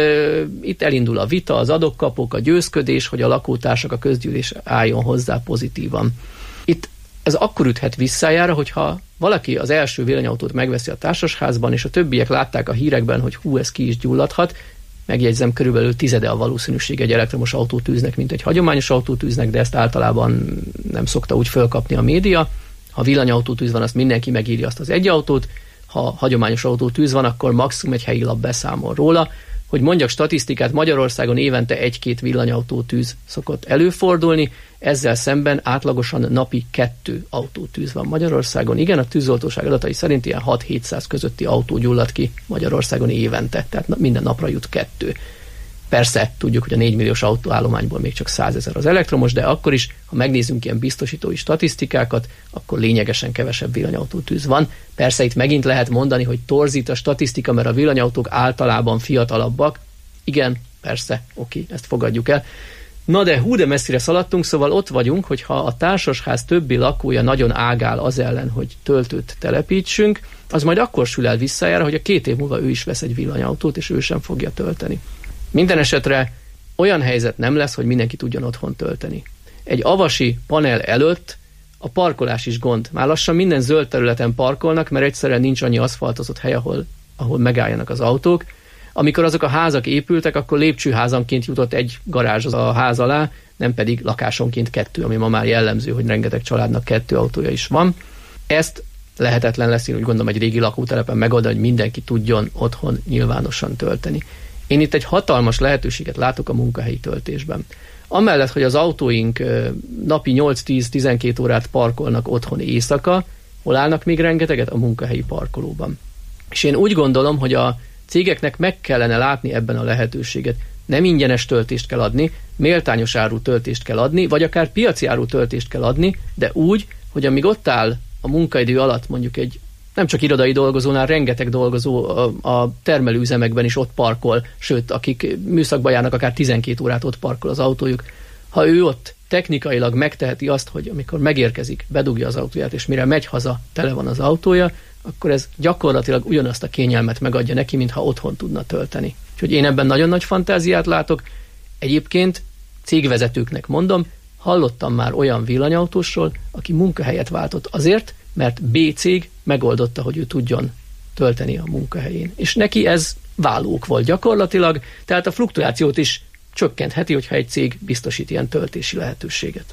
itt elindul a vita, az adok-kapok, a győzködés, hogy a lakótársak, a közgyűlés álljon hozzá pozitívan. Itt ez akkor üthet visszájára, hogyha valaki az első villanyautót megveszi a társasházban, és a többiek látták a hírekben, hogy ez ki is gyulladhat, megjegyzem, körülbelül 10 a valószínűség egy elektromos autótűznek, mint egy hagyományos autótűznek, de ezt általában nem szokta úgy fölkapni a média. Ha villanyautótűz van, azt mindenki megírja azt az egy autót, ha hagyományos autótűz van, akkor maximum egy helyi lap beszámol róla. Hogy mondjak statisztikát, Magyarországon évente 1-2 villanyautótűz szokott előfordulni, ezzel szemben átlagosan napi 2 autótűz van Magyarországon. Igen, a tűzoltóság adatai szerint ilyen 6-700 közötti autó gyullad ki Magyarországon évente, tehát minden napra jut 2. Persze, tudjuk, hogy a 4 milliós autóállományból még csak 100 000 az elektromos, de akkor is, ha megnézzünk ilyen biztosítói statisztikákat, akkor lényegesen kevesebb villanyautótűz van. Persze itt megint lehet mondani, hogy torzít a statisztika, mert a villanyautók általában fiatalabbak. Igen, persze, oké, ezt fogadjuk el. Na de de messzire szaladtunk, szóval ott vagyunk, hogyha a társasház többi lakója nagyon ágál az ellen, hogy töltőt telepítsünk, az majd akkor sül el visszájára, hogy a 2 év múlva ő is vesz egy villanyautót, és ő sem fogja tölteni. Minden esetre olyan helyzet nem lesz, hogy mindenki tudjon otthon tölteni. Egy avasi panel előtt a parkolás is gond. Már lassan minden zöld területen parkolnak, mert egyszerűen nincs annyi aszfaltozott hely, ahol megálljanak az autók. Amikor azok a házak épültek, akkor lépcsőházanként jutott egy garázs a ház alá, nem pedig lakásonként 2, ami ma már jellemző, hogy rengeteg családnak 2 autója is van. Ezt lehetetlen lesz, én úgy gondolom, egy régi lakótelepen megoldani, hogy mindenki tudjon otthon nyilvánosan tölteni. Én itt egy hatalmas lehetőséget látok a munkahelyi töltésben. Amellett, hogy az autóink napi 8-10-12 órát parkolnak otthon éjszaka, hol állnak még rengeteget? A munkahelyi parkolóban. És én úgy gondolom, hogy a cégeknek meg kellene látni ebben a lehetőséget. Nem ingyenes töltést kell adni, méltányos áru töltést kell adni, vagy akár piaci áru töltést kell adni, de úgy, hogy amíg ott áll a munkaidő alatt mondjuk egy nem csak irodai dolgozónál, rengeteg dolgozó a termelőüzemekben is ott parkol, sőt, akik műszakba járnak, akár 12 órát ott parkol az autójuk. Ha ő ott technikailag megteheti azt, hogy amikor megérkezik, bedugja az autóját, és mire megy haza, tele van az autója, akkor ez gyakorlatilag ugyanazt a kényelmet megadja neki, mintha otthon tudna tölteni. Úgyhogy én ebben nagyon nagy fantáziát látok. Egyébként cégvezetőknek mondom, hallottam már olyan villanyautósról, aki munkahelyet váltott azért, mert B cég megoldotta, hogy ő tudjon tölteni a munkahelyén. És neki ez vállók volt gyakorlatilag, tehát a fluktuációt is csökkentheti, hogyha egy cég biztosít ilyen töltési lehetőséget.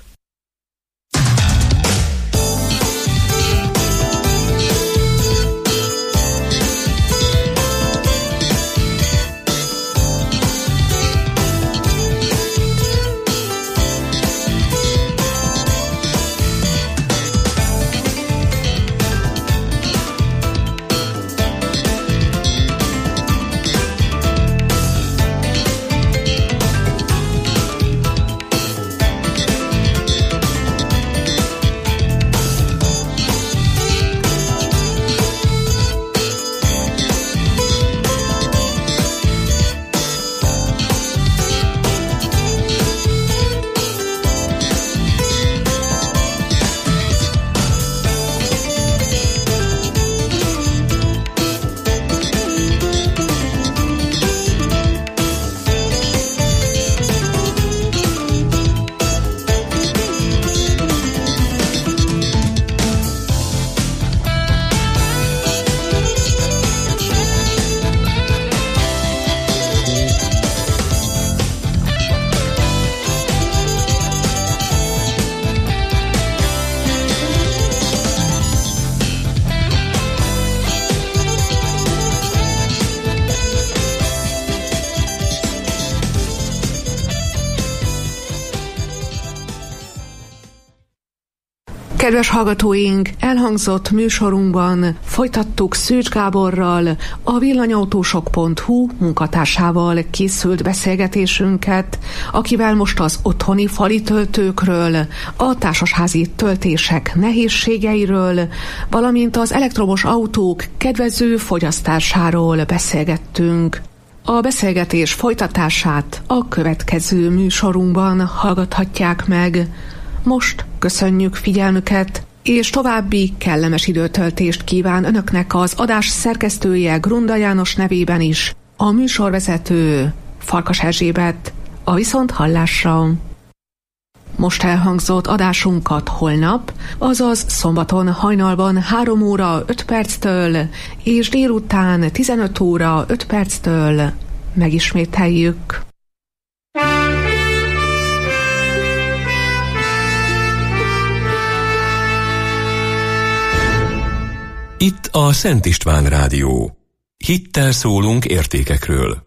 Kedves hallgatóink, elhangzott műsorunkban folytattuk Szűcs Gáborral, a villanyautósok.hu munkatársával készült beszélgetésünket, akivel most az otthoni fali töltőkről, a társasházi töltések nehézségeiről, valamint az elektromos autók kedvező fogyasztásáról beszélgettünk. A beszélgetés folytatását a következő műsorunkban hallgathatják meg. Most köszönjük figyelmüket, és további kellemes időtöltést kíván önöknek az adás szerkesztője Grunda János nevében is, a műsorvezető Farkas Erzsébet. A viszonthallásra! Most elhangzott adásunkat holnap, azaz szombaton hajnalban 3 óra 5 perctől és délután 15 óra 5 perctől megismételjük. Itt a Szent István Rádió. Hittel szólunk értékekről.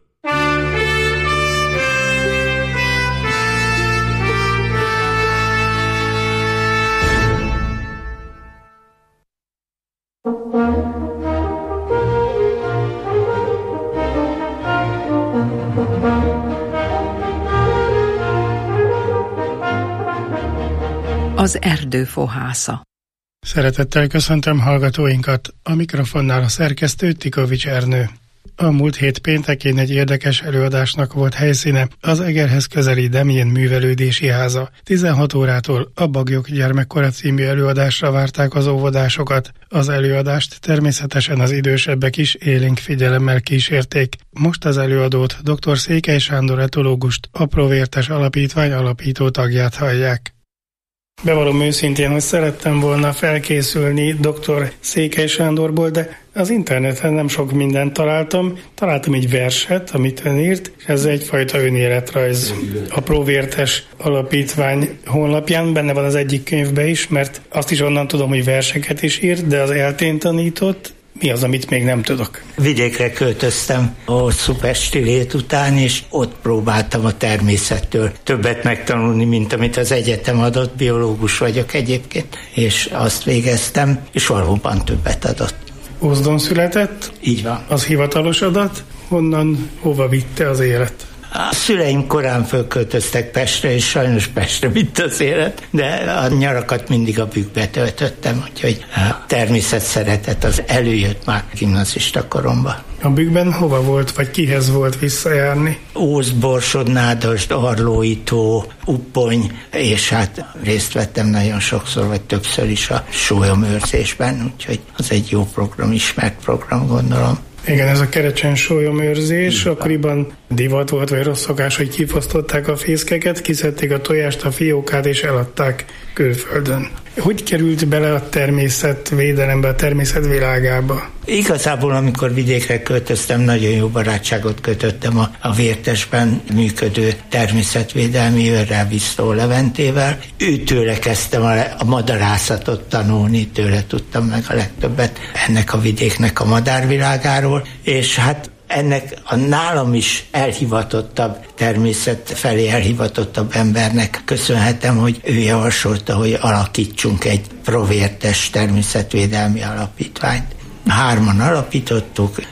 Az erdő fohásza. Szeretettel köszöntöm hallgatóinkat, a mikrofonnál a szerkesztő Tikovics Ernő. A múlt hét péntekén egy érdekes előadásnak volt helyszíne az Egerhez közeli Demjén művelődési háza. 16 órától a Baglyok gyermekkora című előadásra várták az óvodásokat. Az előadást természetesen az idősebbek is élénk figyelemmel kísérték. Most az előadót, dr. Székely Sándor etológust, a Provértes Alapítvány alapító tagját hallják. Bevallom őszintén, hogy szerettem volna felkészülni dr. Székely Sándorból, de az interneten nem sok mindent találtam. Találtam egy verset, amit ön írt, és ez egyfajta önéletrajz. A Provértes Alapítvány honlapján benne van az egyik könyvben is, mert azt is onnan tudom, hogy verseket is írt, de az eltén tanított. Mi az, amit még nem tudok? Vidékre költöztem a hosszú pesti lét után, és ott próbáltam a természettől többet megtanulni, mint amit az egyetem adott. Biológus vagyok egyébként, és azt végeztem, és valóban többet adott. Ózdon született? Így van. Az hivatalos adat? Honnan, hova vitte az élet? A szüleim korán fölköltöztek Pestre, és sajnos Pestre vitt az élet, de a nyarakat mindig a Bükkbe töltöttem, úgyhogy a természet szeretet az előjött már gimnazista koromban. A Bükkben hova volt, vagy kihez volt visszajárni? Ózd, Borsod, Nádasd, Arlói tó, Uppony, és hát részt vettem nagyon sokszor, vagy többször is a sólyomőrzésben, úgyhogy az egy jó program, ismert program, gondolom. Igen, ez a kerecsen sólyomőrzés, akkoriban divat volt, vagy rossz szokás, hogy kifosztották a fészkeket, kiszedték a tojást, a fiókát, és eladták külföldön. Hogy került bele a természetvédelembe, a természetvilágába? Igazából, amikor vidékre költöztem, nagyon jó barátságot kötöttem a Vértesben működő természetvédelmi őrrel, Visztó Leventével. Őtőle kezdtem a madarászatot tanulni, tőle tudtam meg a legtöbbet ennek a vidéknek a madárvilágáról, és hát ennek a nálam is elhivatottabb, természet felé elhivatottabb embernek köszönhetem, hogy ő javasolta, hogy alakítsunk egy Provértes természetvédelmi alapítványt. 3-an alapítottuk,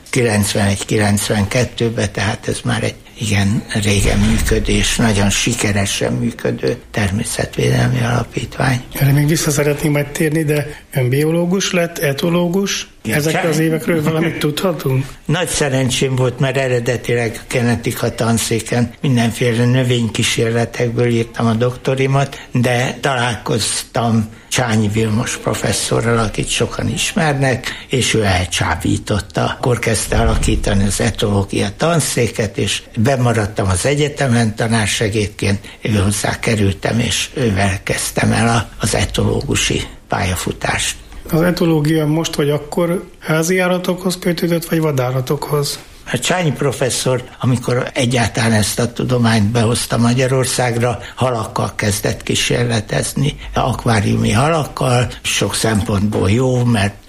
91-92-ben, tehát ez már egy igen régen működés, nagyon sikeresen működő természetvédelmi alapítvány. Erre még vissza szeretnénk majd térni, de ön biológus lett, etológus? Ezekről az évekről valamit tudhatunk? Nagy szerencsém volt, mert eredetileg genetika tanszéken mindenféle növénykísérletekből írtam a doktorimat, de találkoztam Csányi Vilmos professzorral, akit sokan ismernek, és ő elcsábította. Akkor kezdte alakítani az etológia tanszéket, és bemaradtam az egyetemen tanársegédként, hozzá kerültem, és ővel kezdtem el az etológusi pályafutást. Az etológia most vagy akkor házi állatokhoz kötődött, vagy vadállatokhoz? A Csányi professzor, amikor egyáltalán ezt a tudományt behozta Magyarországra, halakkal kezdett kísérletezni, akváriumi halakkal, sok szempontból jó, mert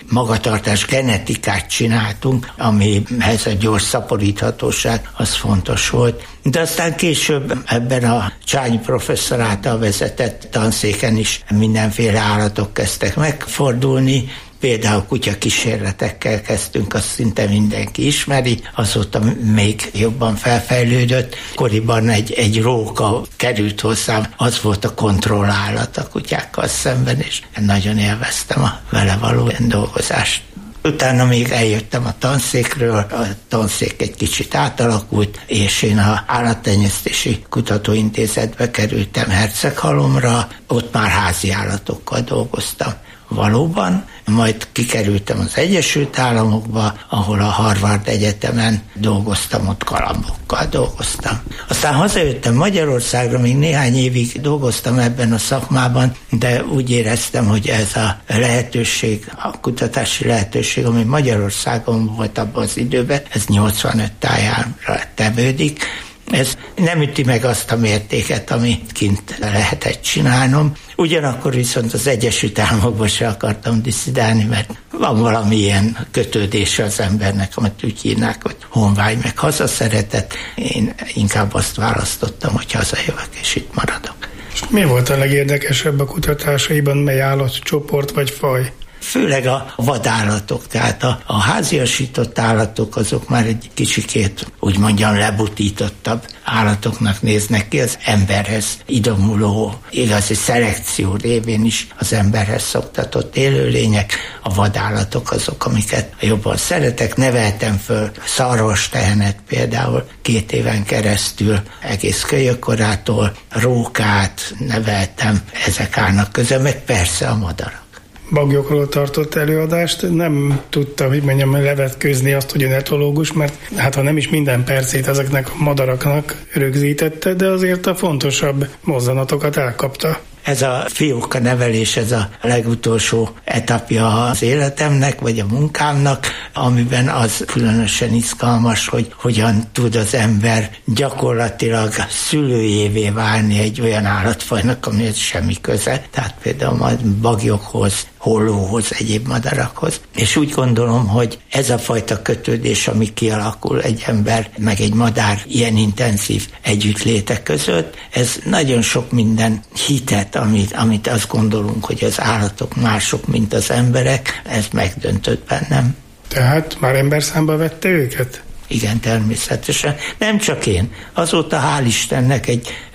magatartás genetikát csináltunk, amihez a gyors szaporíthatóság az fontos volt. De aztán később ebben a Csányi professzor által vezetett tanszéken is mindenféle állatok kezdtek megfordulni. Például kutyakísérletekkel kezdtünk, azt szinte mindenki ismeri, azóta még jobban felfejlődött. Koriban egy róka került hozzám, az volt a kontrollállat a kutyákkal szemben, és nagyon élveztem a vele való dolgozást. Utána még eljöttem a tanszékről, a tanszék egy kicsit átalakult, és én az Állattenyésztési Kutatóintézetbe kerültem Herceghalomra, ott már házi állatokkal dolgoztam. Valóban, majd kikerültem az Egyesült Államokba, ahol a Harvard Egyetemen dolgoztam, ott galambokkal dolgoztam. Aztán hazajöttem Magyarországra, még néhány évig dolgoztam ebben a szakmában, de úgy éreztem, hogy ez a lehetőség, a kutatási lehetőség, ami Magyarországon volt abban az időben, ez 85 tájára tevődik, ez nem üti meg azt a mértéket, amit kint lehetett csinálnom. Ugyanakkor viszont az Egyesült Államokban se akartam disszidálni, mert van valami ilyen kötődése az embernek, amit úgy hívnák, hogy honvágy meg hazaszeretet. Én inkább azt választottam, hogy hazajövök és itt maradok. És mi volt a legérdekesebb a kutatásaiban, mely állatcsoport vagy faj? Főleg a vadállatok, tehát a háziasított állatok azok már egy kicsikét, úgy mondjam, lebutítottabb állatoknak néznek ki, az emberhez idomuló, igazi szelekció révén is az emberhez szoktatott élőlények, a vadállatok azok, amiket jobban szeretek. Neveltem föl szarvastehenet például 2 éven keresztül, egész kölyökkorától, rókát neveltem, ezek állnak közben, meg persze a madarak. Bagyokról tartott előadást, nem tudtam, hogy mondjam, levetkőzni azt, hogy ön etológus, mert hát ha nem is minden percét ezeknek a madaraknak rögzítette, de azért a fontosabb mozzanatokat elkapta. Ez a fióka nevelés, ez a legutolsó etapja az életemnek, vagy a munkámnak, amiben az különösen izgalmas, hogy hogyan tud az ember gyakorlatilag szülőjévé válni egy olyan állatfajnak, amihez semmi köze, tehát például a bagyokhoz, hollóhoz, egyéb madarakhoz. És úgy gondolom, hogy ez a fajta kötődés, ami kialakul egy ember, meg egy madár ilyen intenzív együttléte között, ez nagyon sok minden hitet, amit azt gondolunk, hogy az állatok mások, mint az emberek, ez megdöntött bennem. Tehát már emberszámba vette őket? Igen, természetesen. Nem csak én. Azóta hál' Istennek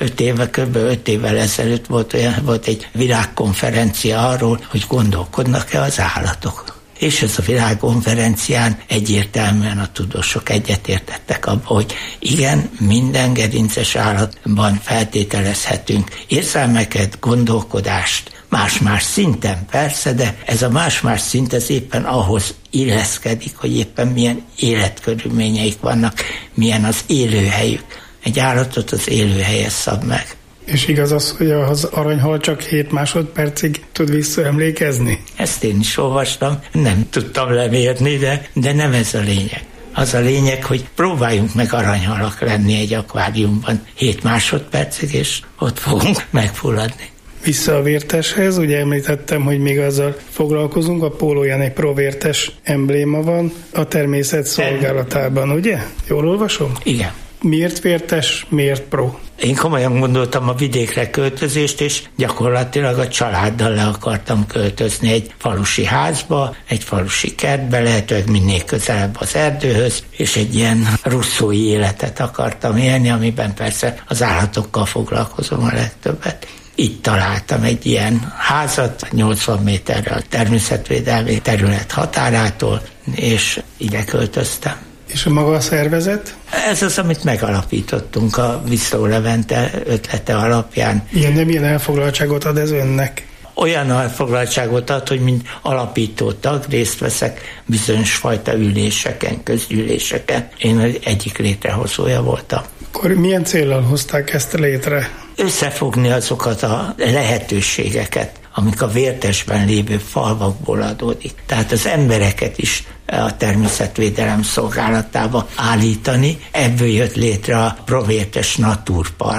kb. 5 évvel ezelőtt volt egy világkonferencia arról, hogy gondolkodnak-e az állatok. És ez a világkonferencián egyértelműen a tudósok egyetértettek abba, hogy igen, minden gerinces állatban feltételezhetünk érzelmeket, gondolkodást, más-más szinten persze, de ez a más-más szint ez éppen ahhoz illeszkedik, hogy éppen milyen életkörülményeik vannak, milyen az élőhelyük. Egy állatot az élőhelye szab meg. És igaz az, hogy az aranyhal csak 7 másodpercig tud visszaemlékezni? Ezt én is olvastam, nem tudtam lemérni, de nem ez a lényeg. Az a lényeg, hogy próbáljunk meg aranyhalak lenni egy akváriumban 7 másodpercig, és ott fogunk megfulladni. Vissza a vérteshez, ugye említettem, hogy még azzal foglalkozunk, a pólóján egy provértes embléma van a természet szolgálatában, ugye? Jól olvasom? Igen. Miért vértes, miért pro? Én komolyan gondoltam a vidékre költözést, és gyakorlatilag a családdal le akartam költözni egy falusi házba, egy falusi kertbe, lehetőleg minél közelebb az erdőhöz, és egy ilyen russzói életet akartam élni, amiben persze az állatokkal foglalkozom a legtöbbet. Itt találtam egy ilyen házat, 80 méterre a természetvédelmi terület határától, és ide költöztem. És a maga a szervezet? Ez az, amit megalapítottunk a Viszló Levente ötlete alapján. Milyen elfoglaltságot ad ez önnek? Olyan elfoglaltságot ad, hogy mint alapító tag részt veszek bizonyos fajta üléseken, közgyűléseken. Én egyik létrehozója voltam. Akkor milyen céllal hozták ezt létre? Összefogni azokat a lehetőségeket, amik a vértesben lévő falvakból adódik. Tehát az embereket is a természetvédelem szolgálatába állítani. Ebből jött létre a Provértes Naturpark.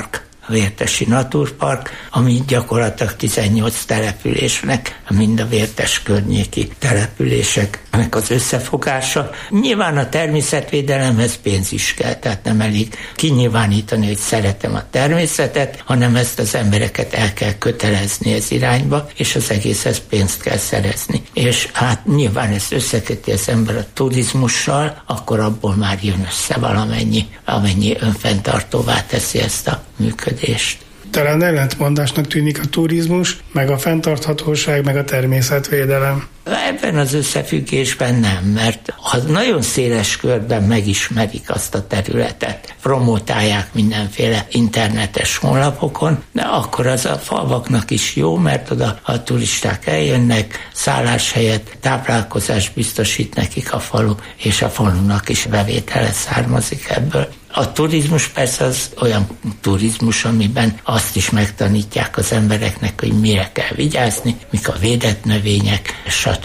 a Vértesi Naturpark, ami gyakorlatilag 18 településnek, mind a Vértes környéki településeknek az összefogása. Nyilván a természetvédelemhez pénz is kell, tehát nem elég kinyilvánítani, hogy szeretem a természetet, hanem ezt az embereket el kell kötelezni ez irányba, és az egészhez pénzt kell szerezni. És hát nyilván ezt összeköti az ember a turizmussal, akkor abból már jön össze valamennyi, amennyi önfenntartóvá teszi ezt a működést. Talán ellentmondásnak tűnik a turizmus, meg a fenntarthatóság, meg a természetvédelem. Ebben az összefüggésben nem, mert ha nagyon széles körben megismerik azt a területet, promotálják mindenféle internetes honlapokon, de akkor az a falvaknak is jó, mert oda a turisták eljönnek, szálláshelyet, táplálkozást biztosít nekik a falu, és a falunak is bevétele származik ebből. A turizmus persze az olyan turizmus, amiben azt is megtanítják az embereknek, hogy mire kell vigyázni, mik a védett növények,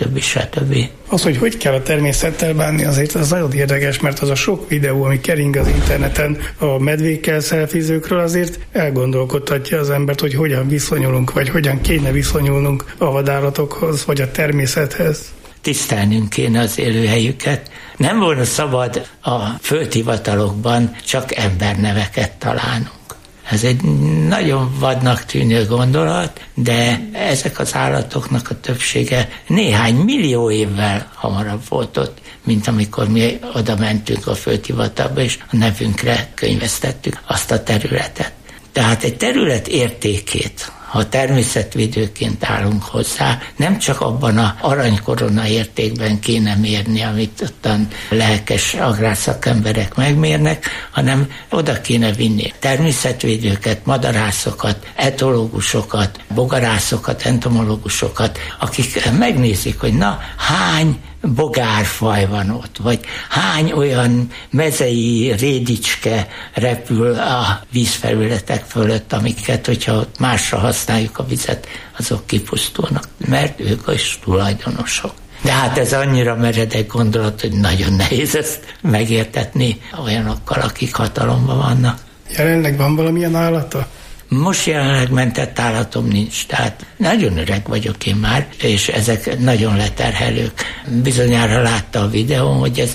stb. Az, hogy kell a természettel bánni, azért az nagyon érdekes, mert az a sok videó, ami kering az interneten a medvékkel szelfizőkről, azért elgondolkodtatja az embert, hogy hogyan viszonyulunk, vagy hogyan kéne viszonyulnunk a vadállatokhoz, vagy a természethez. Tisztelnünk kéne az élőhelyüket. Nem volna szabad a földhivatalokban csak emberneveket találnunk. Ez egy nagyon vadnak tűnő gondolat, de ezek az állatoknak a többsége néhány millió évvel hamarabb volt ott, mint amikor mi oda mentünk a földhivatalba, és a nevünkre könyvesztettük azt a területet. Tehát egy terület értékét, ha természetvédőként állunk hozzá, nem csak abban az aranykorona értékben kéne mérni, amit ottan lelkes agrárszakemberek megmérnek, hanem oda kéne vinni természetvédőket, madarászokat, etológusokat, bogarászokat, entomológusokat, akik megnézik, hogy na, hány bogárfaj van ott, vagy hány olyan mezei rédicske repül a vízfelületek fölött, amiket, hogyha ott másra használjuk a vizet, azok kipusztulnak, mert ők is tulajdonosok. De hát ez annyira meredek gondolat, hogy nagyon nehéz ezt megértetni olyanokkal, akik hatalomban vannak. Jelenleg van valamilyen állata? Most jelenleg mentett állatom nincs, tehát nagyon öreg vagyok én már, és ezek nagyon leterhelők. Bizonyára látta a videón, hogy ez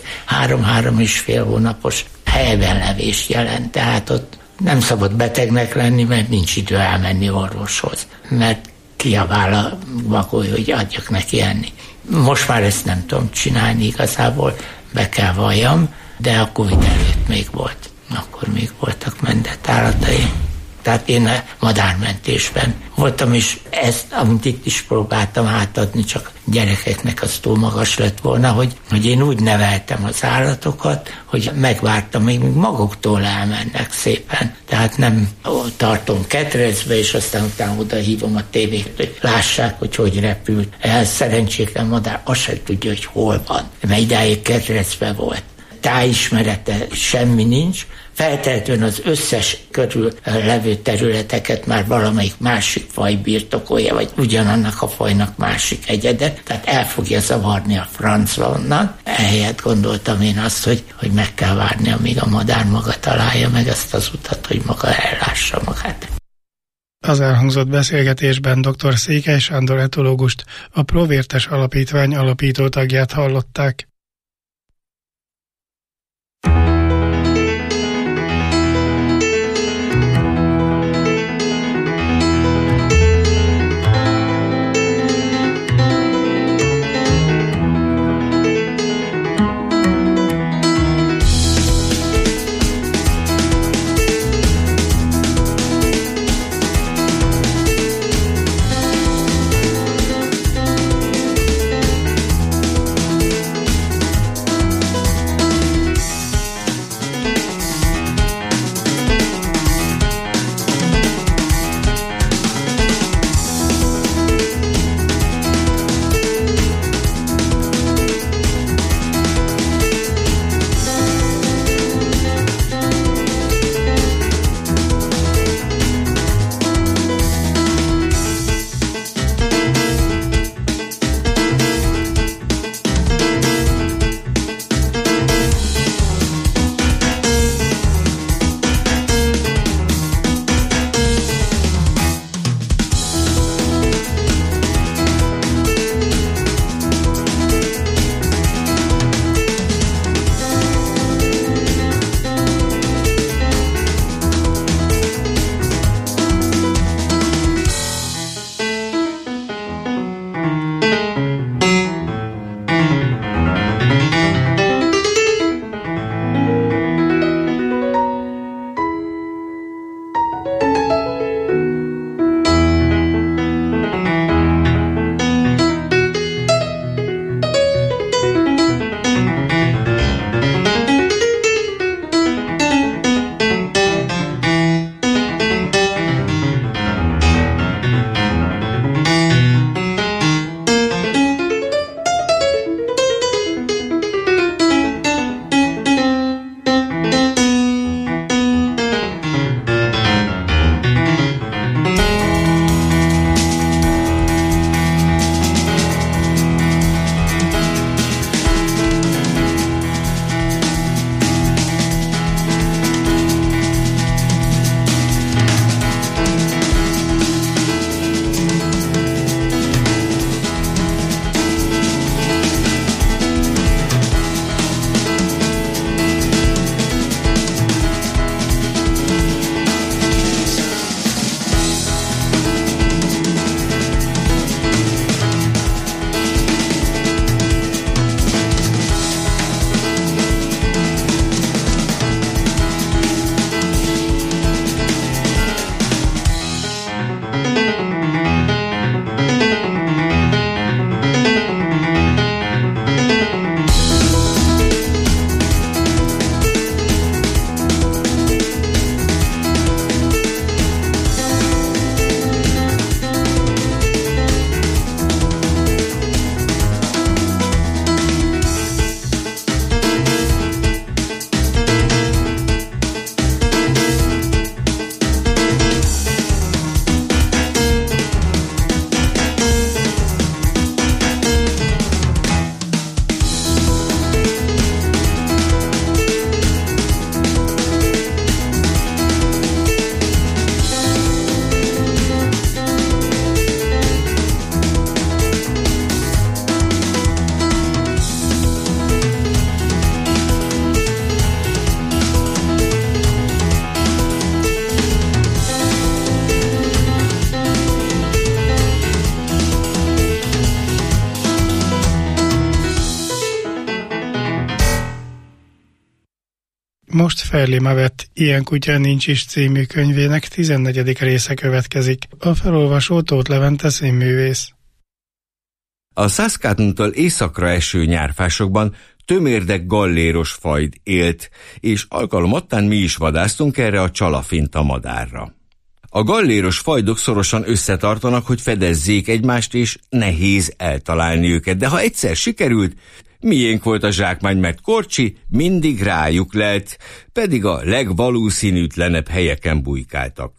3-3,5 hónapos helyben levés jelent, tehát ott nem szabad betegnek lenni, mert nincs idő elmenni orvoshoz, mert kiabál a vakói, hogy adjak neki enni. Most már ezt nem tudom csinálni igazából, be kell valljam, de a Covid előtt még volt. Akkor még voltak mentett állataim. Tehát én a madármentésben voltam, és ezt, amit itt is próbáltam átadni, csak gyerekeknek az túl magas lett volna, hogy én úgy neveltem az állatokat, hogy megvártam, még maguktól elmennek szépen. Tehát nem tartom ketrezbe, és aztán utána oda hívom a tévét, hogy lássák, hogy repült. Ez szerencsétlen madár azt sem tudja, hogy hol van, mert idáig ketrezbe volt. Tájismerete semmi nincs, feltehetően az összes körül levő területeket már valamelyik másik faj birtokolja, vagy ugyanannak a fajnak másik egyede, tehát el fogja zavarni a francba onnan. Ehelyett gondoltam én azt, hogy meg kell várni, amíg a madár maga találja meg ezt az utat, hogy maga ellássa magát. Az elhangzott beszélgetésben dr. Székely Sándor etológust, a Provértes Alapítvány alapító tagját hallották. Most Ferlimavett, Ilyen kutya nincs is című könyvének 14. része következik. A felolvasó Tóth Levente színművész. A Saskatoon-tól északra eső nyárfásokban tömérdek galléros fajd élt, és alkalomattán mi is vadásztunk erre a csalafinta madárra. A galléros fajdok szorosan összetartanak, hogy fedezzék egymást, és nehéz eltalálni őket, de ha egyszer sikerült, miénk volt a zsákmány, mert Korcsi mindig rájuk lelt, pedig a legvalószínűtlenebb helyeken bujkáltak.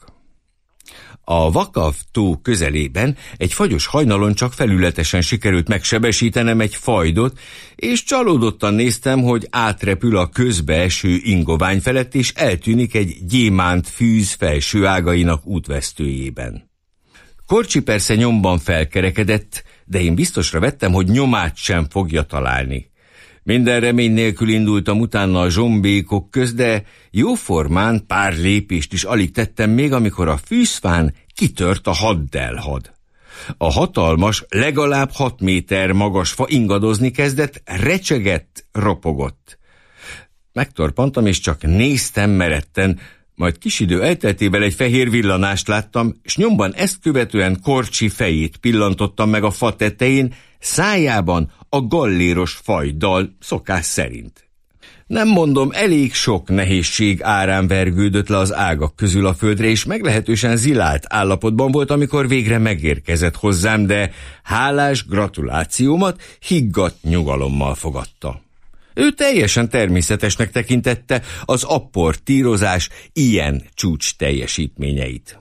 A Vakav tó közelében egy fagyos hajnalon csak felületesen sikerült megsebesítenem egy fajdot, és csalódottan néztem, hogy átrepül a közbeeső ingovány felett, és eltűnik egy gyémánt fűz felső ágainak útvesztőjében. Korcsi persze nyomban felkerekedett, de én biztosra vettem, hogy nyomát sem fogja találni. Minden remény nélkül indultam utána a zsombékok köz, de jóformán pár lépést is alig tettem még, amikor a fűzfán kitört a haddelhad. A hatalmas, legalább 6 méter magas fa ingadozni kezdett, recsegett, ropogott. Megtorpantam, és csak néztem meretten, majd kis idő elteltével egy fehér villanást láttam, s nyomban ezt követően Korcsi fejét pillantottam meg a fa tetején, szájában a galléros fajddal szokás szerint. Nem mondom, elég sok nehézség árán vergődött le az ágak közül a földre, és meglehetősen zilált állapotban volt, amikor végre megérkezett hozzám, de hálás gratulációmat higgadt nyugalommal fogadta. Ő teljesen természetesnek tekintette az apportírozás ilyen csúcs teljesítményeit.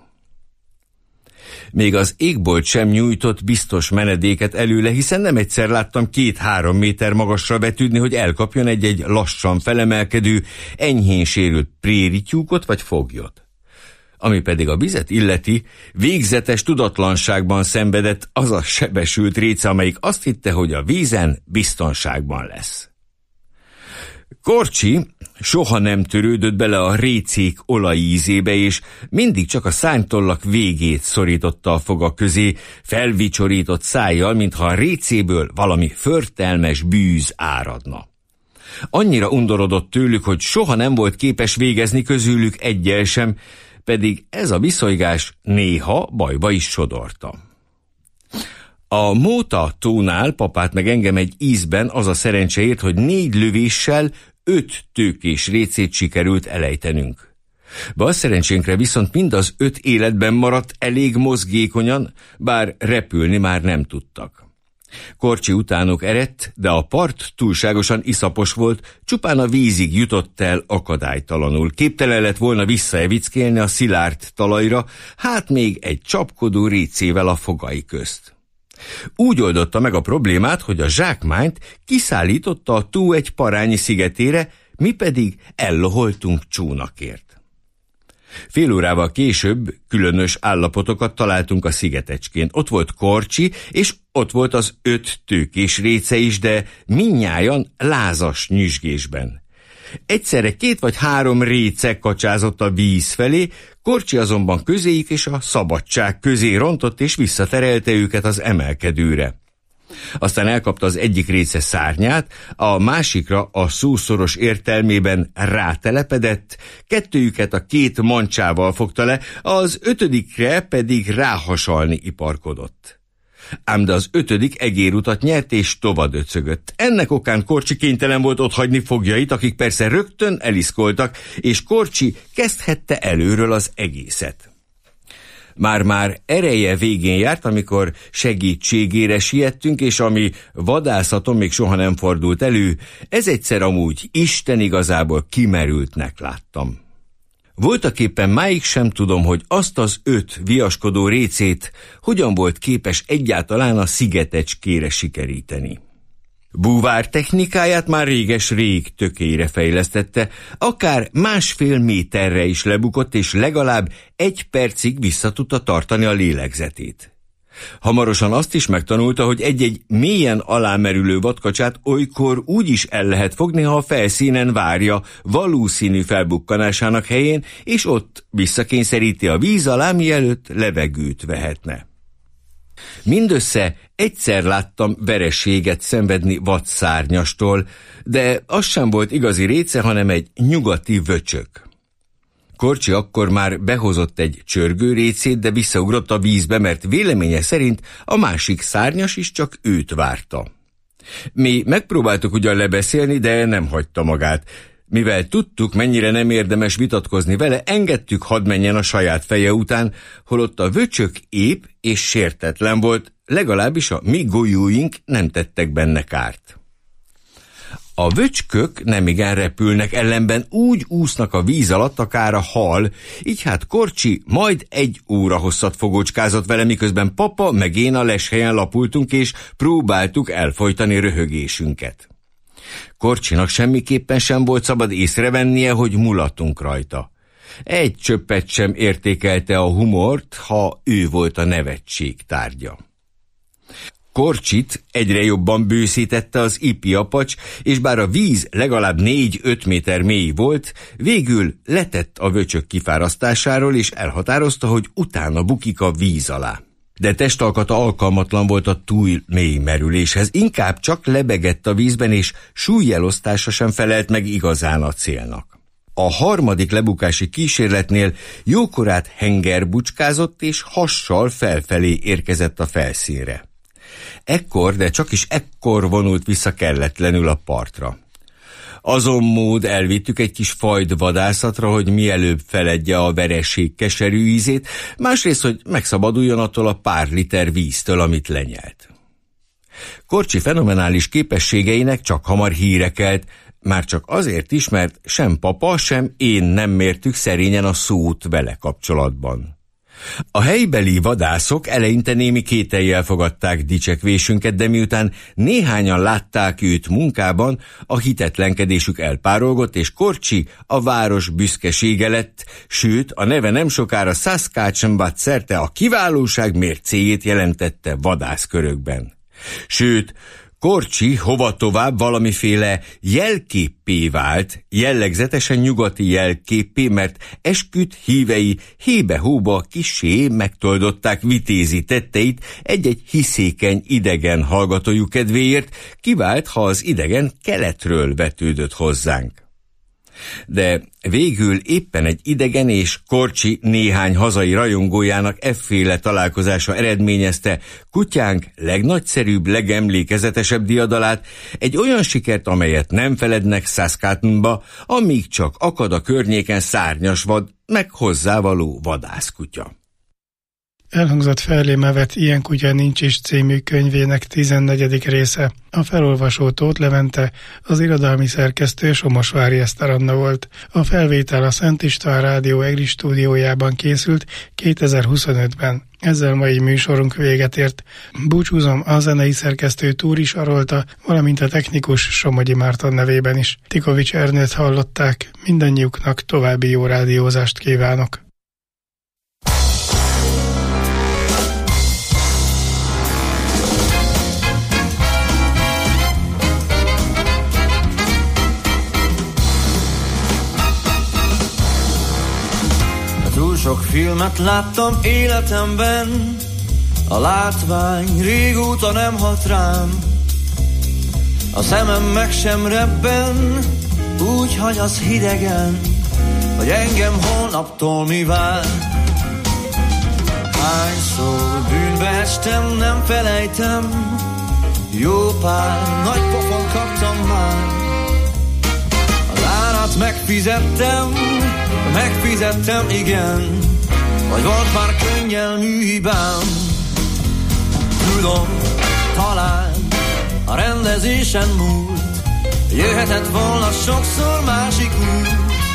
Még az égbolt sem nyújtott biztos menedéket előle, hiszen nem egyszer láttam 2-3 méter magasra vetődni, hogy elkapjon egy lassan felemelkedő, enyhén sérült prérityúkot vagy foglyot. Ami pedig a vizet illeti, végzetes tudatlanságban szenvedett az a sebesült réce, amelyik azt hitte, hogy a vízen biztonságban lesz. Korcsi soha nem törődött bele a récék olajízébe, és mindig csak a szárnytollak végét szorította a foga közé, felvicsorított szájjal, mintha a récéből valami förtelmes bűz áradna. Annyira undorodott tőlük, hogy soha nem volt képes végezni közülük egyel sem, pedig ez a viszolygás néha bajba is sodorta. A Móta tónál papát meg engem egy ízben az a szerencse ért, hogy 4 lövéssel 5 tőkés récét sikerült elejtenünk. Bal szerencsénkre viszont mind az 5 életben maradt elég mozgékonyan, bár repülni már nem tudtak. Korcsi utánuk eredt, de a part túlságosan iszapos volt, csupán a vízig jutott el akadálytalanul. Képtelen lett volna visszaevickélni a szilárd talajra, hát még egy csapkodó récével a fogai közt. Úgy oldotta meg a problémát, hogy a zsákmányt kiszállította a tó egy parányi szigetére, mi pedig elloholtunk csónakért. Fél órával később különös állapotokat találtunk a szigetecskén. Ott volt Korcsi, és ott volt az 5 tőkés réce is, de mindnyájan lázas nyüzsgésben. Egyszerre 2 vagy 3 réce kacsázott a víz felé, Korcsi azonban közéjük és a szabadság közé rontott, és visszaterelte őket az emelkedőre. Aztán elkapta az egyik réce szárnyát, a másikra a szószoros értelmében rátelepedett, 2-jüket a 2 mancsával fogta le, az 5-re pedig ráhasalni iparkodott. Ám de az 5. egérutat nyert és tovadöcögött. Ennek okán Korcsi kénytelen volt otthagyni foglyait, akik persze rögtön eliszkoltak, és Korcsi kezdhette előről az egészet. Már ereje végén járt, amikor segítségére siettünk, és ami vadászaton még soha nem fordult elő, ez egyszer amúgy Isten igazából kimerültnek láttam. Voltaképpen máig sem tudom, hogy azt az 5 viaskodó récét hogyan volt képes egyáltalán a szigetecskére sikeríteni. Búvár technikáját már réges-rég tökélyre fejlesztette, akár 1,5 méterre is lebukott, és legalább 1 percig vissza tudta tartani a lélegzetét. Hamarosan azt is megtanulta, hogy egy-egy mélyen alámerülő vadkacsát olykor úgy is el lehet fogni, ha a felszínen várja valószínű felbukkanásának helyén, és ott visszakényszeríti a víz alá, mielőtt levegőt vehetne. Mindössze egyszer láttam vereséget szenvedni vadszárnyastól, de az sem volt igazi réce, hanem egy nyugati vöcsök. Korcsi akkor már behozott egy csörgőrécét, de visszaugrott a vízbe, mert véleménye szerint a másik szárnyas is csak őt várta. Mi megpróbáltuk ugyan lebeszélni, de nem hagyta magát. Mivel tudtuk, mennyire nem érdemes vitatkozni vele, engedtük, hadd menjen a saját feje után, holott a vöcsök épp és sértetlen volt, legalábbis a mi golyóink nem tettek benne kárt. A vöcskök nemigen repülnek, ellenben úgy úsznak a víz alatt, akár a hal, így hát Korcsi majd 1 óra hosszat fogócskázott vele, miközben papa meg én a leshelyen lapultunk, és próbáltuk elfojtani röhögésünket. Korcsinak semmiképpen sem volt szabad észrevennie, hogy mulatunk rajta. Egy csöppet sem értékelte a humort, ha ő volt a nevetség tárgya. Korcsit egyre jobban bőszítette az ipiapacs, és bár a víz legalább 4-5 méter mély volt, végül letett a vöcsök kifárasztásáról, és elhatározta, hogy utána bukik a víz alá. De testalkata alkalmatlan volt a túl mély merüléshez, inkább csak lebegett a vízben, és súlyelosztása sem felelt meg igazán a célnak. A harmadik lebukási kísérletnél jókorát hengerbucskázott, és hassal felfelé érkezett a felszínre. Ekkor, de csakis ekkor vonult vissza kelletlenül a partra. Azon mód elvittük egy kis fajdvadászatra, hogy mielőbb feledje a vereség keserű ízét, másrészt, hogy megszabaduljon attól a pár liter víztől, amit lenyelt. Korcsi fenomenális képességeinek csak hamar híre kelt, már csak azért is, mert sem papa, sem én nem mértük szerényen a szót vele kapcsolatban. A helybeli vadászok eleinte némi kétellyel fogadták dicsekvésünket, de miután néhányan látták őt munkában, a hitetlenkedésük elpárolgott, és Korcsi a város büszkesége lett, sőt, a neve nem sokára Saskatchewan-ban szerte a kiválóság mércéjét jelentette vadászkörökben. Sőt, Korcsi hova tovább valamiféle jelképpé vált, jellegzetesen nyugati jelképpé, mert esküt hívei hébe-hóba kissé megtoldották vitézi tetteit egy-egy hiszékeny idegen hallgatójuk kedvéért, kivált, ha az idegen keletről vetődött hozzánk. De végül éppen egy idegen és Korcsi néhány hazai rajongójának efféle találkozása eredményezte kutyánk legnagyszerűbb, legemlékezetesebb diadalát, egy olyan sikert, amelyet nem felednek Saskatchewanba, amíg csak akad a környéken szárnyas vad, meg hozzávaló vadászkutya. Elhangzott Fellémevet Ilyen kutya nincs is című könyvének 14. része. A felolvasó Tóth Levente, az irodalmi szerkesztő Somosvári Eszter Anna volt. A felvétel a Szent István Rádió EGRI stúdiójában készült 2025-ben. Ezzel mai műsorunk véget ért. Búcsúzom a zenei szerkesztő Túri Sarolta, valamint a technikus Somogyi Márton nevében is. Tikovics Ernőt hallották, mindannyiuknak további jó rádiózást kívánok. Túl sok filmet láttam életemben, a látvány régóta nem hat rám. A szemem meg sem rebben, úgy hagy az hidegen, hogy engem holnaptól mi vár. Hányszor bűnbe estem, nem felejtem, jó pár nagy pofon kaptam már. Az árat megfizettem, igen, vagy volt már könnyelmű hibám. Tudom, talán a rendezésen múlt, jöhetett volna sokszor másik út.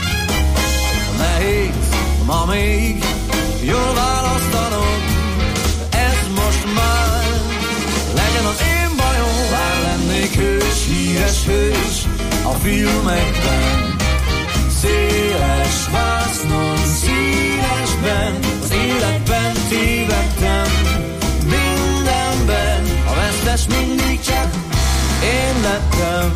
Nehéz ma még jól választanom, ez most már legyen az én bajom. Bár lennék hős, híres hős a filmekben, széles vásznon, színesben, az életben tévedtem, mindenben, a vesztes mindig csak én lettem.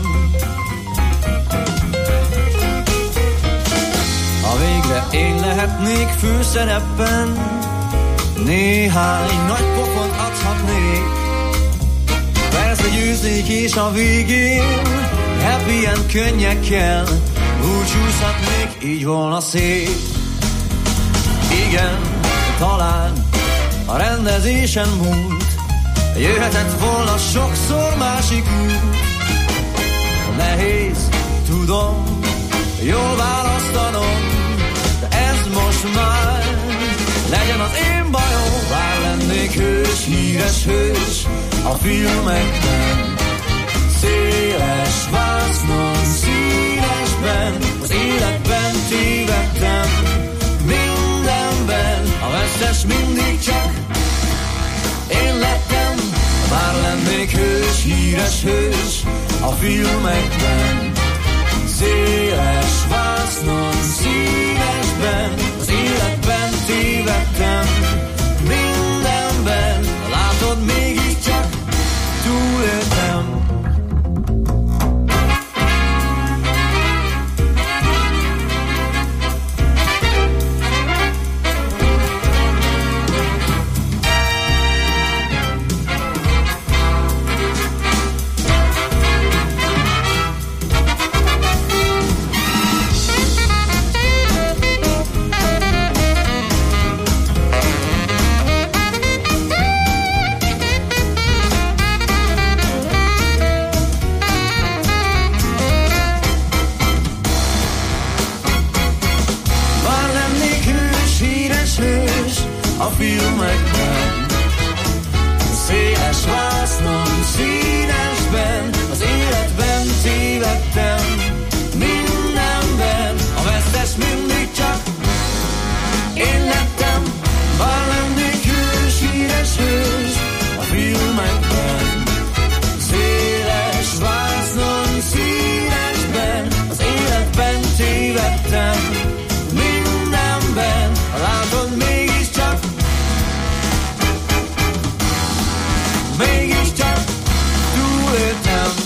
Ha végre én lehetnék főszerepben, néhány nagy pofont adhatnék. Persze győznék és a végén happy end könnyekkel búcsúzhatnék, így volna szép. Igen, talán a rendezésen múlt, jöhetett volna sokszor másik út. Nehéz, tudom, jól választanom, de ez most már legyen az én bajom. Bár lennék hős, híres hős a filmekben, széles vásznon, színesben, az életben tévedtem, mindenben a vesztes mindig csak én lettem. Bár lennék hős, híres hős a filmekben, széles vásznon, színesben, az életben tévedtem, mindenben, látod, mégiscsak túléltem. A filmekben, széles vásznon, színesben, az életben tévedtem, mindenben, a vesztes mindig csak én lettem. Bár lennék hős, híres hős a filmekben, széles vásznon, színesben, az életben tévedtem, mindenben, látod, mégiscsak túléltem.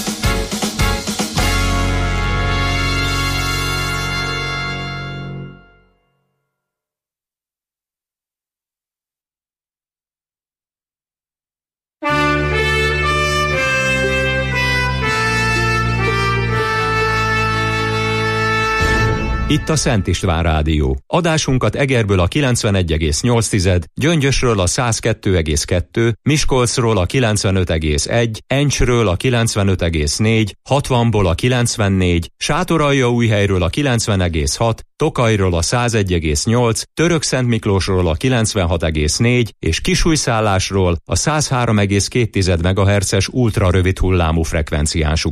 Itt a Szent István Rádió. Adásunkat Egerből a 91,8, Gyöngyösről a 102,2, Miskolcról a 95,1, Encsről a 95,4, 60-ból a 94, Sátoraljaújhelyről a 90,6, Tokajról a 101,8, Törökszentmiklósról a 96,4 és Kisújszállásról a 103,2 MHz-es ultrarövid hullámú frekvenciánsú